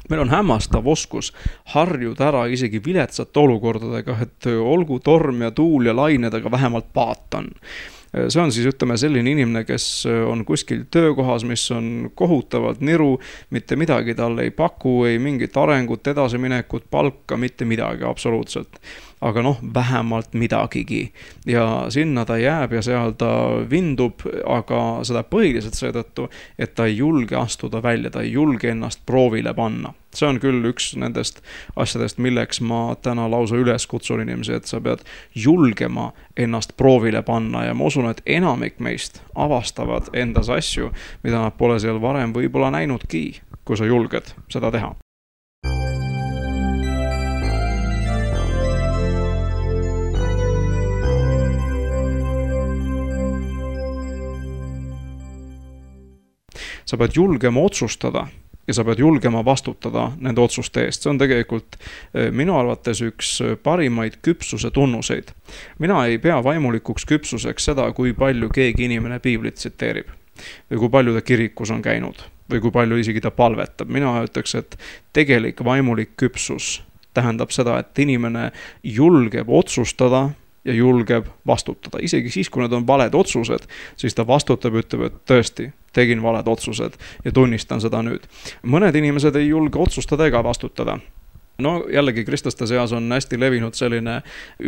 meil on hämmastav oskus harjuda ära isegi viletsate olukordadega, et olgu torm ja tuul ja lained, aga vähemalt paat on. See on siis, ütleme, selline inimene, kes on kuskil töökohas, mis on kohutavalt niru, mitte midagi talle ei paku, ei mingit arengut, edasiminekut, palka, mitte midagi absoluutselt. Aga noh, vähemalt midagigi. Ja sinna ta jääb ja seal ta vindub, aga seda põhiliselt seetõttu, et ta ei julge astuda välja, ta ei julge ennast proovile panna. See on küll üks nendest asjadest, milleks ma täna lausa üles kutsun inimesi, et sa pead julgema ennast proovile panna ja ma usun, et enamik meist avastavad endas asju, mida nad pole seal varem võib-olla näinudki, kui sa julged seda teha. Sa pead julgema otsustada ja sa pead julgema vastutada nende otsuste eest. See on tegelikult minu arvates üks parimaid küpsuse tunnuseid. Mina ei pea vaimulikuks küpsuseks seda, kui palju keegi inimene piiblit tsiteerib või kui palju ta kirikus on käinud või kui palju isegi ta palvetab. Mina ütleks, et tegelik vaimulik küpsus tähendab seda, et inimene julgeb otsustada ja julgeb vastutada. Isegi siis, kui need on valed otsused, siis ta vastutab ja ütleb, et tõesti, tegin valed otsused ja tunnistan seda nüüd. Mõned inimesed ei julge otsustada ega vastutada. No jällegi kristlaste seas on hästi levinud selline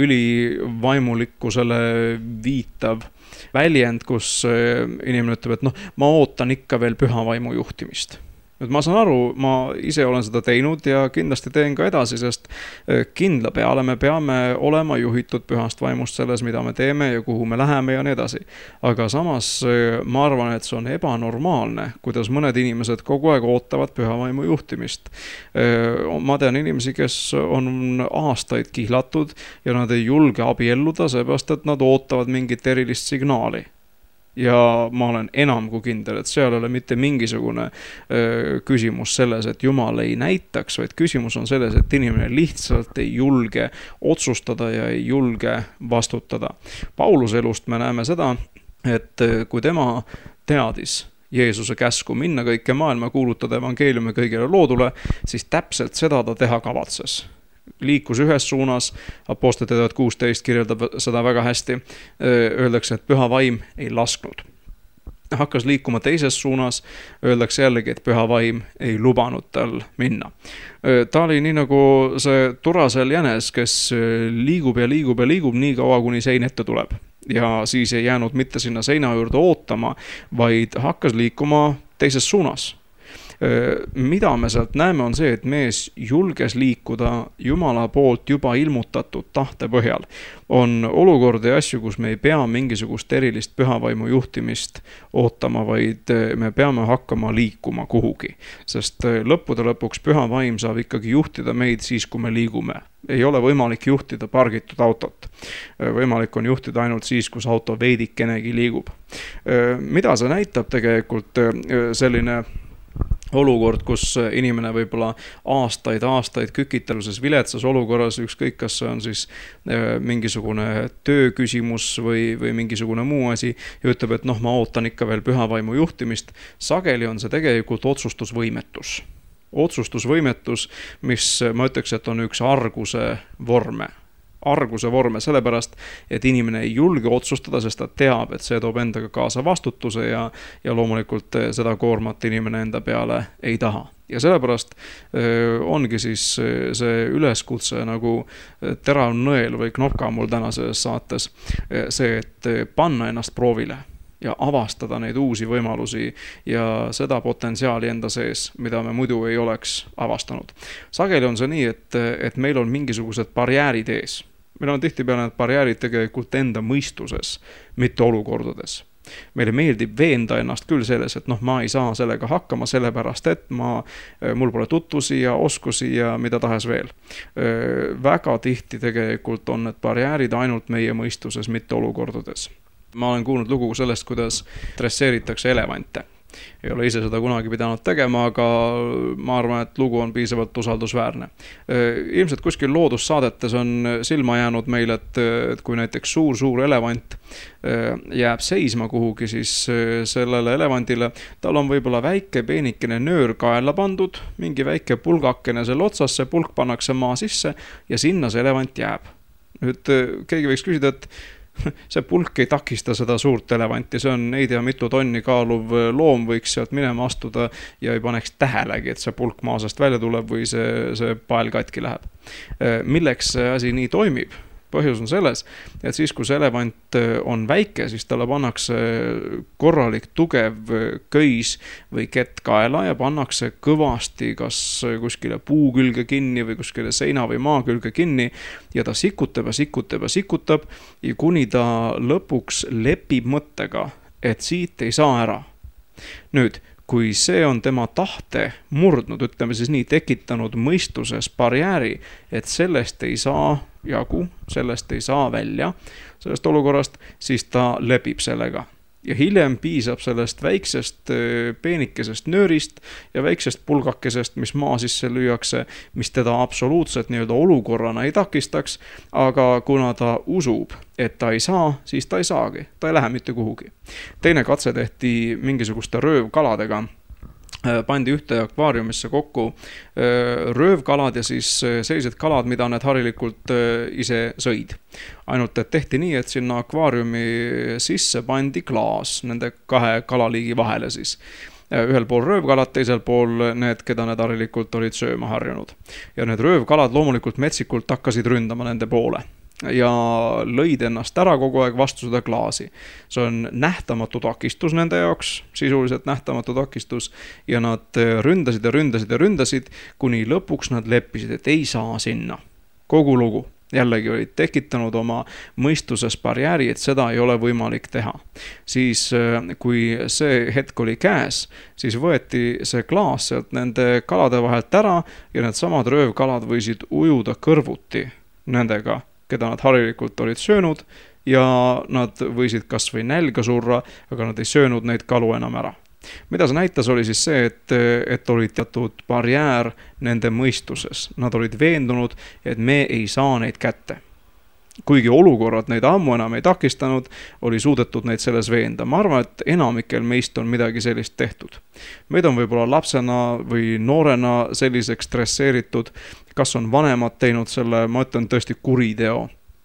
ülivaimulikkusele viitav väljend, kus inimene ütleb, et noh, ma ootan ikka veel püha vaimu juhtimist. Nüüd ma saan aru, ma ise olen seda teinud ja kindlasti teen ka edasi, sest kindla peale me peame olema juhitud pühast vaimust selles, mida me teeme ja kuhu me läheme ja nii edasi. Aga samas ma arvan, et see on ebanormaalne, kuidas mõned inimesed kogu aeg ootavad püha vaimu juhtimist. Ma tean inimesi, kes on aastaid kihlatud ja nad ei julge abielluda, seepärast, et nad ootavad mingit erilist signaali. Ja ma olen enam kui kindel, et seal ei ole mitte mingisugune öö, küsimus selles, et Jumal ei näitaks, vaid küsimus on selles, et inimene lihtsalt ei julge otsustada ja ei julge vastutada. Pauluse elust me näeme seda, et kui tema teadis Jeesuse käsku minna kõike maailma kuulutada evangeeliumi kõigile loodule, siis täpselt seda ta teha kavatses. Liikus ühes suunas, Apostlite teod kuusteist kirjeldab seda väga hästi, öeldakse, et püha vaim ei lasknud. Hakkas liikuma teises suunas, öeldakse jällegi, et püha vaim ei lubanud tal minna. Ta oli nii nagu see turasel jänes, kes liigub ja liigub ja liigub nii kaua, kuni sein ette tuleb. Ja siis ei jäänud mitte sinna seina juurde ootama, vaid hakkas liikuma teises suunas. Mida me sealt näeme on see, et mees julges liikuda Jumala poolt juba ilmutatud tahte põhjal. On olukorda ja asju, kus me ei pea mingisugust erilist pühavaimu juhtimist ootama, vaid me peame hakkama liikuma kuhugi. Sest lõppude lõpuks püha vaim saab ikkagi juhtida meid siis, kui me liigume. Ei ole võimalik juhtida pargitud autot. Võimalik on juhtida ainult siis, kus auto veidikenegi liigub. Mida see näitab tegelikult selline olukord, kus inimene võib-olla aastaid, aastaid kükiteluses viletsas olukorras, ükskõik kas see on siis mingisugune tööküsimus või, või mingisugune muu asi ja ütleb, et noh, ma ootan ikka veel püha vaimu juhtimist. Sageli on see tegelikult otsustusvõimetus. Otsustusvõimetus, mis ma ütleks, et on üks arguse vorme. Arguse vorme, sellepärast, et inimene ei julge otsustada, sest ta teab, et see toob endaga kaasa vastutuse ja, ja loomulikult seda koormat inimene enda peale ei taha. Ja sellepärast öö, ongi siis see üleskutse nagu terav nõel või knopka mul tänases saates, see, et panna ennast proovile ja avastada neid uusi võimalusi ja seda potentsiaali enda sees, mida me muidu ei oleks avastanud. Sageli on see nii, et, et meil on mingisugused barjäärid ees. Meil on tihtipeale need barjäärid tegelikult enda mõistuses, mitte olukordades. Meile meeldib veenda ennast küll selles, et noh, ma ei saa sellega hakkama sellepärast, et ma, mul pole tutvusi ja oskusi ja mida tahes veel. Väga tihti tegelikult on need barjäärid ainult meie mõistuses, mitte olukordades. Ma olen kuulnud lugu sellest, kuidas dresseeritakse elevante. Ei ole ise seda kunagi pidanud tegema, aga ma arvan, et lugu on piisavalt usaldusväärne. Ilmselt kuskil loodussaadetes on silma jäänud meil, et, et kui näiteks suur-suur elevant jääb seisma kuhugi, siis sellele elevandile tal on võib-olla väike peenikene nöör kaela pandud, mingi väike pulgakene selle otsas, see pulk pannakse maa sisse ja sinna see elevant jääb. Nüüd keegi võiks küsida, et see pulk ei takista seda suurt elevanti, see on ei tea mitu tonni kaaluv loom, võiks sealt minema astuda ja ei paneks tähelegi, et see pulk maasast välja tuleb või see, see pael katki läheb. Milleks see asi nii toimib? Põhjus on selles, et siis kui see elevant on väike, siis talle pannakse korralik tugev köis või kett kaela ja pannakse kõvasti kas kuskile puu külge kinni või kuskile seina või maa külge kinni ja ta sikutab ja sikutab ja sikutab ja kuni ta lõpuks lepib mõttega, et siit ei saa ära. Nüüd, kui see on tema tahte murdnud, ütleme siis nii, tekitanud mõistuses barjääri, et sellest ei saa jagu, sellest ei saa välja, sellest olukorrast, siis ta lepib sellega. Ja hiljem piisab sellest väiksest peenikesest nöörist ja väiksest pulgakesest, mis maa sisse lüüakse, mis teda absoluutselt nii-öelda olukorrana ei takistaks, aga kuna ta usub, et ta ei saa, siis ta ei saagi, ta ei lähe mitte kuhugi. Teine katse tehti mingisuguste röövkaladega, pandi ühte akvaariumisse kokku röövkalad ja siis sellised kalad, mida need harilikult ise sõid. Ainult, et tehti nii, et sinna akvaariumi sisse pandi klaas nende kahe kalaliigi vahele siis. Ühel pool röövkalad, teisel pool need, keda need harilikult olid sööma harjunud. Ja need röövkalad loomulikult metsikult hakkasid ründama nende poole ja lõid ennast ära kogu aeg vastu seda klaasi. See on nähtamatu takistus nende jaoks, sisuliselt nähtamatu takistus ja nad ründasid ja ründasid ja ründasid, kuni lõpuks nad leppisid, et ei saa sinna. Kogu lugu. Jällegi olid tekitanud oma mõistuses barjääri, et seda ei ole võimalik teha. Siis kui see hetk oli käes, siis võeti see klaas sealt nende kalade vahelt ära ja need samad röövkalad võisid ujuda kõrvuti nendega, keda nad harilikult olid söönud ja nad võisid kas või nälga surra, aga nad ei söönud neid kalu enam ära. Mida see näitas oli siis see, et, et oli teatud barjäär nende mõistuses. Nad olid veendunud, et me ei saa neid kätte. Kuigi olukorrad neid ammu enam ei takistanud, oli suudetud neid selles veenda. Ma arvan, et enamikel meist on midagi sellist tehtud. Meid on võib-olla lapsena või noorena selliseks stresseeritud, kas on vanemad teinud selle, ma ütlen tõesti kuriteo.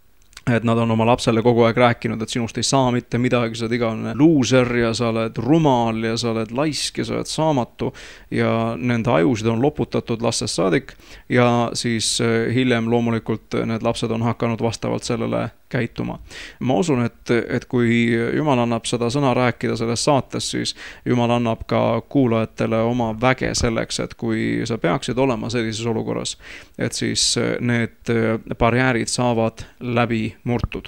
Et nad on oma lapsele kogu aeg rääkinud, et sinust ei saa mitte midagi, sa oled igavene luuser ja sa oled rumal ja sa oled laisk ja sa oled saamatu ja nende ajusid on loputatud lastest saadik ja siis hiljem loomulikult need lapsed on hakanud vastavalt sellele käituma. Ma usun, et, et kui Jumal annab seda sõna rääkida selles saates, siis Jumal annab ka kuulajatele oma väge selleks, et kui sa peaksid olema sellises olukorras, et siis need barjäärid saavad läbi murtud.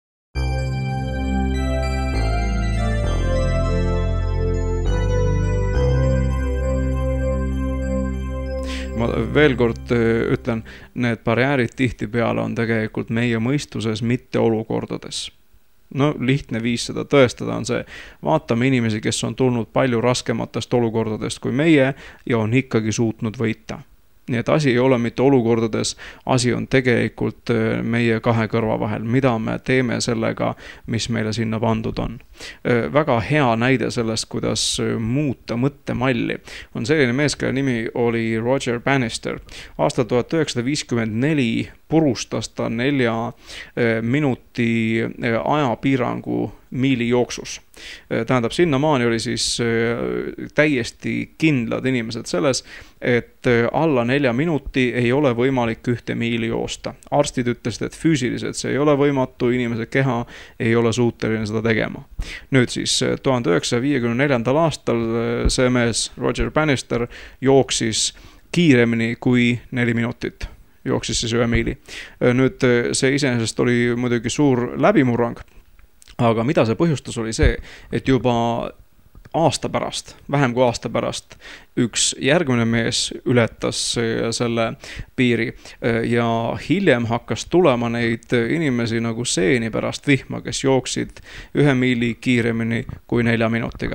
Ma veel kord ütlen, need barjäärid tihtipeale on tegelikult meie mõistuses mitte olukordades. No lihtne viis seda tõestada on see, vaatame inimesi, kes on tulnud palju raskematest olukordadest kui meie ja on ikkagi suutnud võita. Nii et asi ei ole mitte olukordades, asi on tegelikult meie kahe kõrva vahel, mida me teeme sellega, mis meile sinna pandud on. Väga hea näide sellest, kuidas muuta mõttemalli, on selline mees, kelle nimi oli Roger Bannister. Aastal tuhat üheksasada viiskümmend neli purustas ta nelja minuti ajapiirangu miili jooksus. Tähendab, sinnamaani oli siis täiesti kindlad inimesed selles, et alla nelja minuti ei ole võimalik ühte miili joosta. Arstid ütlesid, et füüsiliselt see ei ole võimatu, inimese keha ei ole suuteline seda tegema. Nüüd siis tuhande üheksasaja viiekümne neljandal aastal see mees Roger Bannister jooksis kiiremini kui neli minutit. Jooksis siis ühe miili. Nüüd see iseenesest oli muidugi suur läbimurrang, aga mida see põhjustus oli see, et juba aasta pärast, vähem kui aasta pärast, üks järgmine mees ületas selle piiri ja hiljem hakkas tulema neid inimesi nagu seeni pärast vihma, kes jooksid ühe miili kiiremini kui nelja minutiga.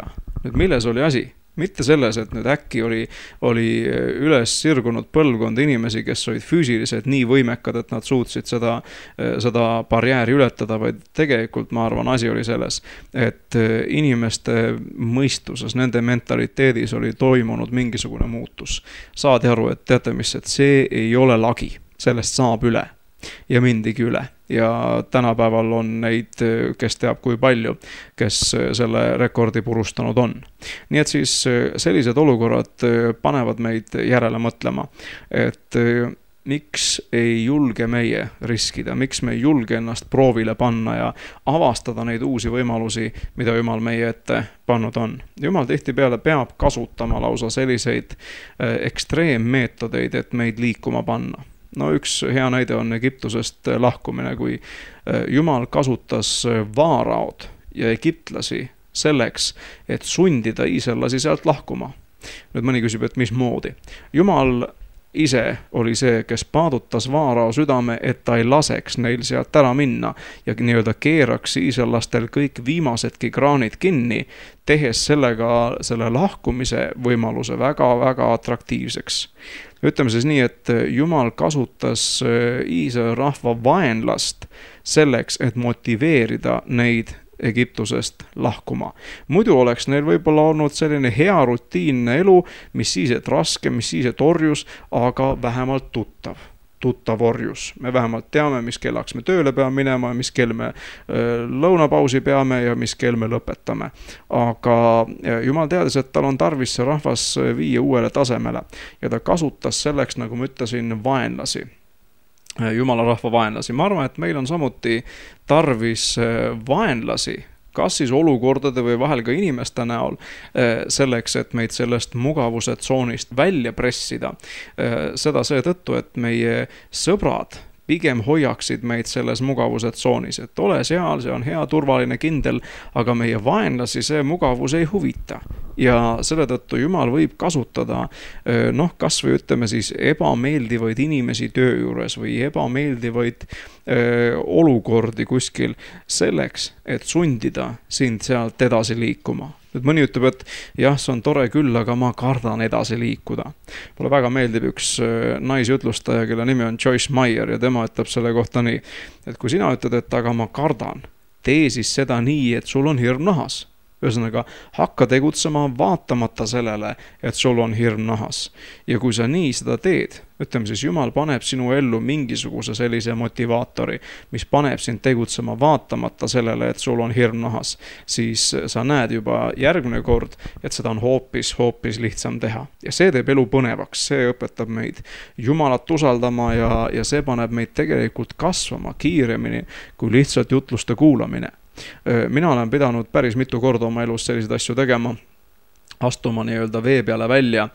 Nüüd milles oli asi? Mitte selles, et nüüd äkki oli, oli üles sirgunud põlvkond inimesi, kes olid füüsiliselt nii võimekad, et nad suutsid seda, seda barjääri ületada, vaid tegelikult ma arvan, asi oli selles, et inimeste mõistuses, nende mentaliteedis oli toimunud mingisugune muutus. Saadi aru, et teate mis, et see ei ole lagi, sellest saab üle ja mindigi üle. Ja tänapäeval on neid, kes teab kui palju, kes selle rekordi purustanud on. Nii et siis sellised olukorrad panevad meid järele mõtlema, et miks ei julge meie riskida, miks me ei julge ennast proovile panna ja avastada neid uusi võimalusi, mida Jumal meie ette pannud on. Jumal tihtipeale peab kasutama lausa selliseid ekstreemmeetodeid, et meid liikuma panna. No üks hea näide on Egiptusest lahkumine, kui Jumal kasutas vaaraod ja egiptlasi selleks, et sundida iisraellasi sealt lahkuma. Nüüd mõni küsib, et mis moodi. Jumal ise oli see, kes paadutas vaarao südame, et ta ei laseks neil sealt ära minna ja nii-öelda keeraks iisraellastel kõik viimasedki kraanid kinni, tehes sellega selle lahkumise võimaluse väga-väga atraktiivseks. Ütleme siis nii, et Jumal kasutas Iisraeli rahva vaenlast selleks, et motiveerida neid Egiptusest lahkuma. Muidu oleks neil võib-olla olnud selline hea rutiinne elu, mis siis et raske, mis siis et orjus, aga vähemalt tuttav. Tuttav orjus. Me vähemalt teame, mis kellaks me tööle peame minema, mis kell me lõunapausi peame ja mis kell me lõpetame. Aga Jumal teadis, et tal on tarvis see rahvas viia uuele tasemele ja ta kasutas selleks, nagu ma ütlesin, vaenlasi. Jumala rahva vaenlasi. Ma arvan, et meil on samuti tarvis vaenlasi, kas siis olukordade või vahel ka inimeste näol selleks, et meid sellest mugavuse tsoonist välja pressida. Seda seetõttu, et meie sõbrad pigem hoiaksid meid selles mugavuse tsoonis, et ole seal, see on hea, turvaline, kindel, aga meie vaenlasi see mugavus ei huvita. Ja selle tõttu Jumal võib kasutada, noh, kas või ütleme siis ebameeldivaid inimesi töö juures või ebameeldivaid öö, olukordi kuskil selleks, et sundida sind sealt edasi liikuma. Nüüd mõni ütleb, et jah, see on tore küll, aga ma kardan edasi liikuda. Mulle väga meeldib üks naisjutlustaja, kelle nimi on Joyce Meyer ja tema ütleb selle kohta nii, et kui sina ütled, et aga ma kardan, tee siis seda nii, et sul on hirm nahas. Ühesõnaga, hakka tegutsema vaatamata sellele, et sul on hirm nahas. Ja kui sa nii seda teed, ütleme siis Jumal paneb sinu ellu mingisuguse sellise motivaatori, mis paneb sind tegutsema vaatamata sellele, et sul on hirm nahas, siis sa näed juba järgmine kord, et seda on hoopis, hoopis lihtsam teha. Ja see teeb elu põnevaks, see õpetab meid Jumalat usaldama ja, ja see paneb meid tegelikult kasvama kiiremini kui lihtsalt jutluste kuulamine. Mina olen pidanud päris mitu korda oma elus selliseid asju tegema, astuma nii-öelda vee peale välja,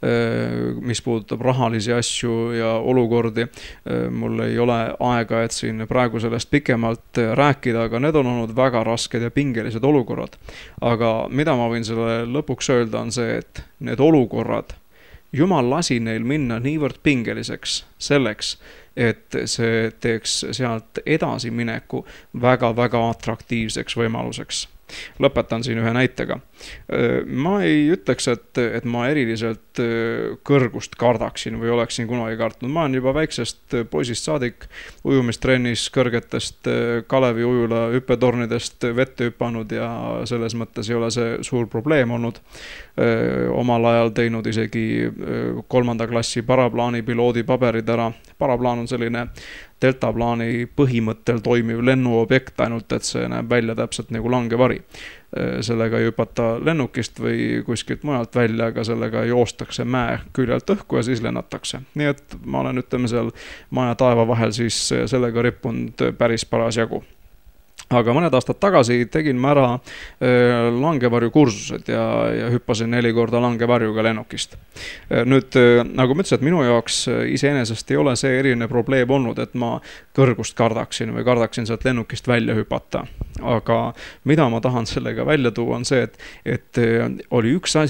mis puudutab rahalisi asju ja olukordi. Mul ei ole aega, et siin praegu sellest pikemalt rääkida, aga need on olnud väga rasked ja pingelised olukorrad. Aga mida ma võin selle lõpuks öelda on see, et need olukorrad, Jumal lasi neil minna niivõrd pingeliseks selleks, et see teeks sealt edasi mineku väga-väga atraktiivseks võimaluseks. Lõpetan siin ühe näitega. Ma ei ütleks, et, et ma eriliselt kõrgust kardaksin või oleksin kunagi kartnud. Ma olen juba väiksest poisist saadik ujumistrennis kõrgetest Kalevi ujula hüppetornidest vette hüpanud ja selles mõttes ei ole see suur probleem olnud. Omal ajal teinud isegi kolmanda klassi paraplaani piloodi paberid ära. Paraplaan on selline deltaplaani põhimõttel toimiv lennuobjekt, ainult et see näeb välja täpselt nagu langevari. Sellega ei hüpata lennukist või kuskilt mujalt välja, aga sellega joostakse mäe küljelt õhku ja siis lennatakse. Nii et ma olen, ütleme seal maja taeva vahel siis sellega rippunud päris paras jagu. Aga mõned aastad tagasi tegin ma ära langevarju kursused ja, ja hüppasin neli korda langevarjuga lennukist. Nüüd, nagu ma ütlesin, et minu jaoks iseenesest ei ole see eriline probleem olnud, et ma kõrgust kardaksin või kardaksin sealt lennukist välja hüpata. Aga mida ma tahan sellega välja tuua on see, et, et oli üks asi,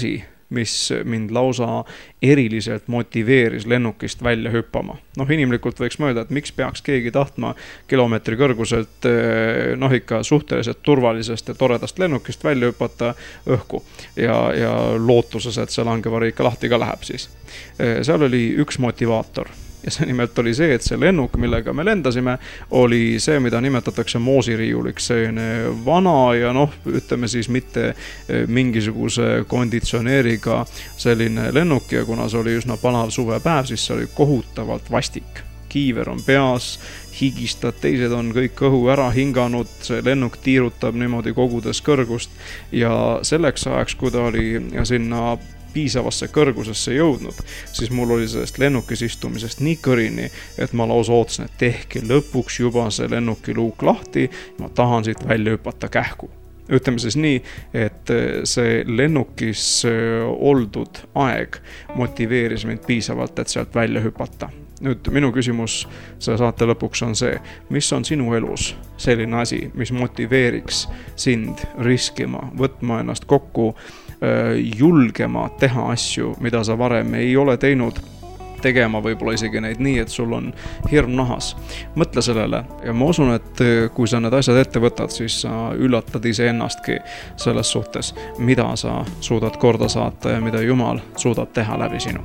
mis mind lausa eriliselt motiveeris lennukist välja hüppama. Noh, inimlikult võiks mõelda, et miks peaks keegi tahtma kilomeetri kõrguselt noh ikka suhteliselt turvalisest ja toredast lennukist välja hüpata õhku ja, ja lootuses, et see langeva ikka lahti ka läheb siis. Seal oli üks motivaator. Ja see nimelt oli see, et see lennuk, millega me lendasime, oli see, mida nimetatakse moosiriiuliks. See vana ja noh, ütleme siis mitte mingisuguse konditsioneeriga selline lennuk ja kuna see oli üsna palav suvepäev, siis see oli kohutavalt vastik. Kiiver on peas, higistad, teised on kõik õhu ära hinganud, see lennuk tiirutab niimoodi kogudes kõrgust ja selleks ajaks, kui ta oli sinna piisavasse kõrgusesse jõudnud, siis mul oli sellest lennukis istumisest nii kõrini, et ma lausa ootasin, et tehke lõpuks juba see lennuki luuk lahti, ma tahan siit välja hüpata kähku. Ütleme siis nii, et see lennukis oldud aeg motiveeris mind piisavalt, et sealt välja hüpata. Nüüd minu küsimus selle saate lõpuks on see, mis on sinu elus selline asi, mis motiveeriks sind riskima, võtma ennast kokku, julgema teha asju, mida sa varem ei ole teinud, tegema võib-olla isegi neid nii, et sul on hirm nahas. Mõtle sellele ja ma usun, et kui sa need asjad ette võtad, siis sa üllatad ise ennastki selles suhtes, mida sa suudad korda saata ja mida Jumal suudab teha läbi sinu.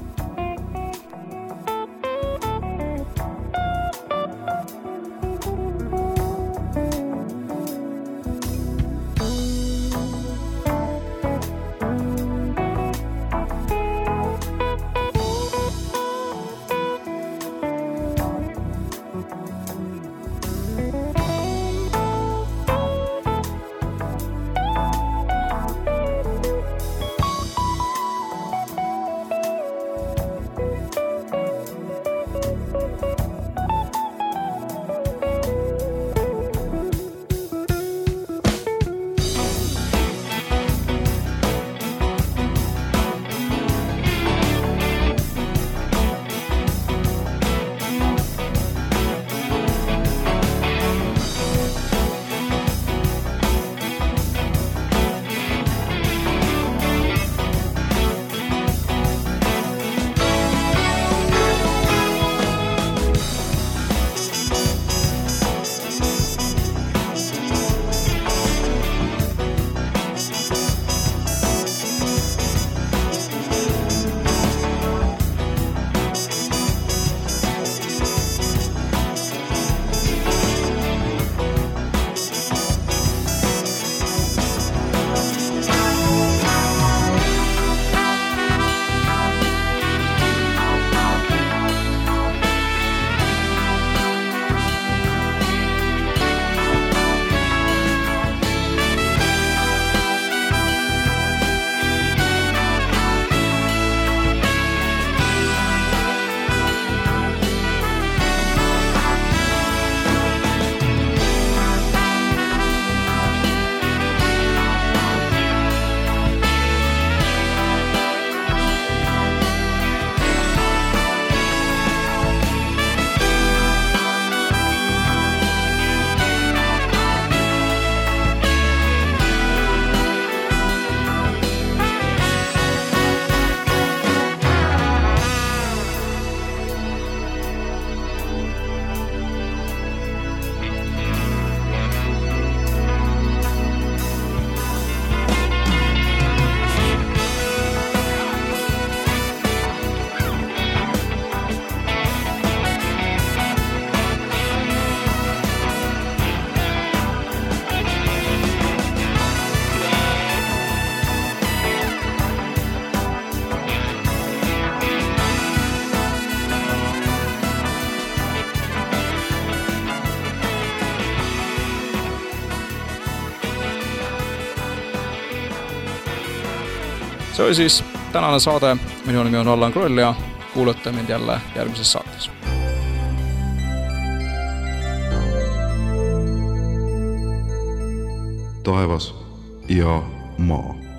See oli siis tänane saade. Minu nimi on Allan Kroll ja kuulate mind jälle järgmises saates. Taevas ja maa.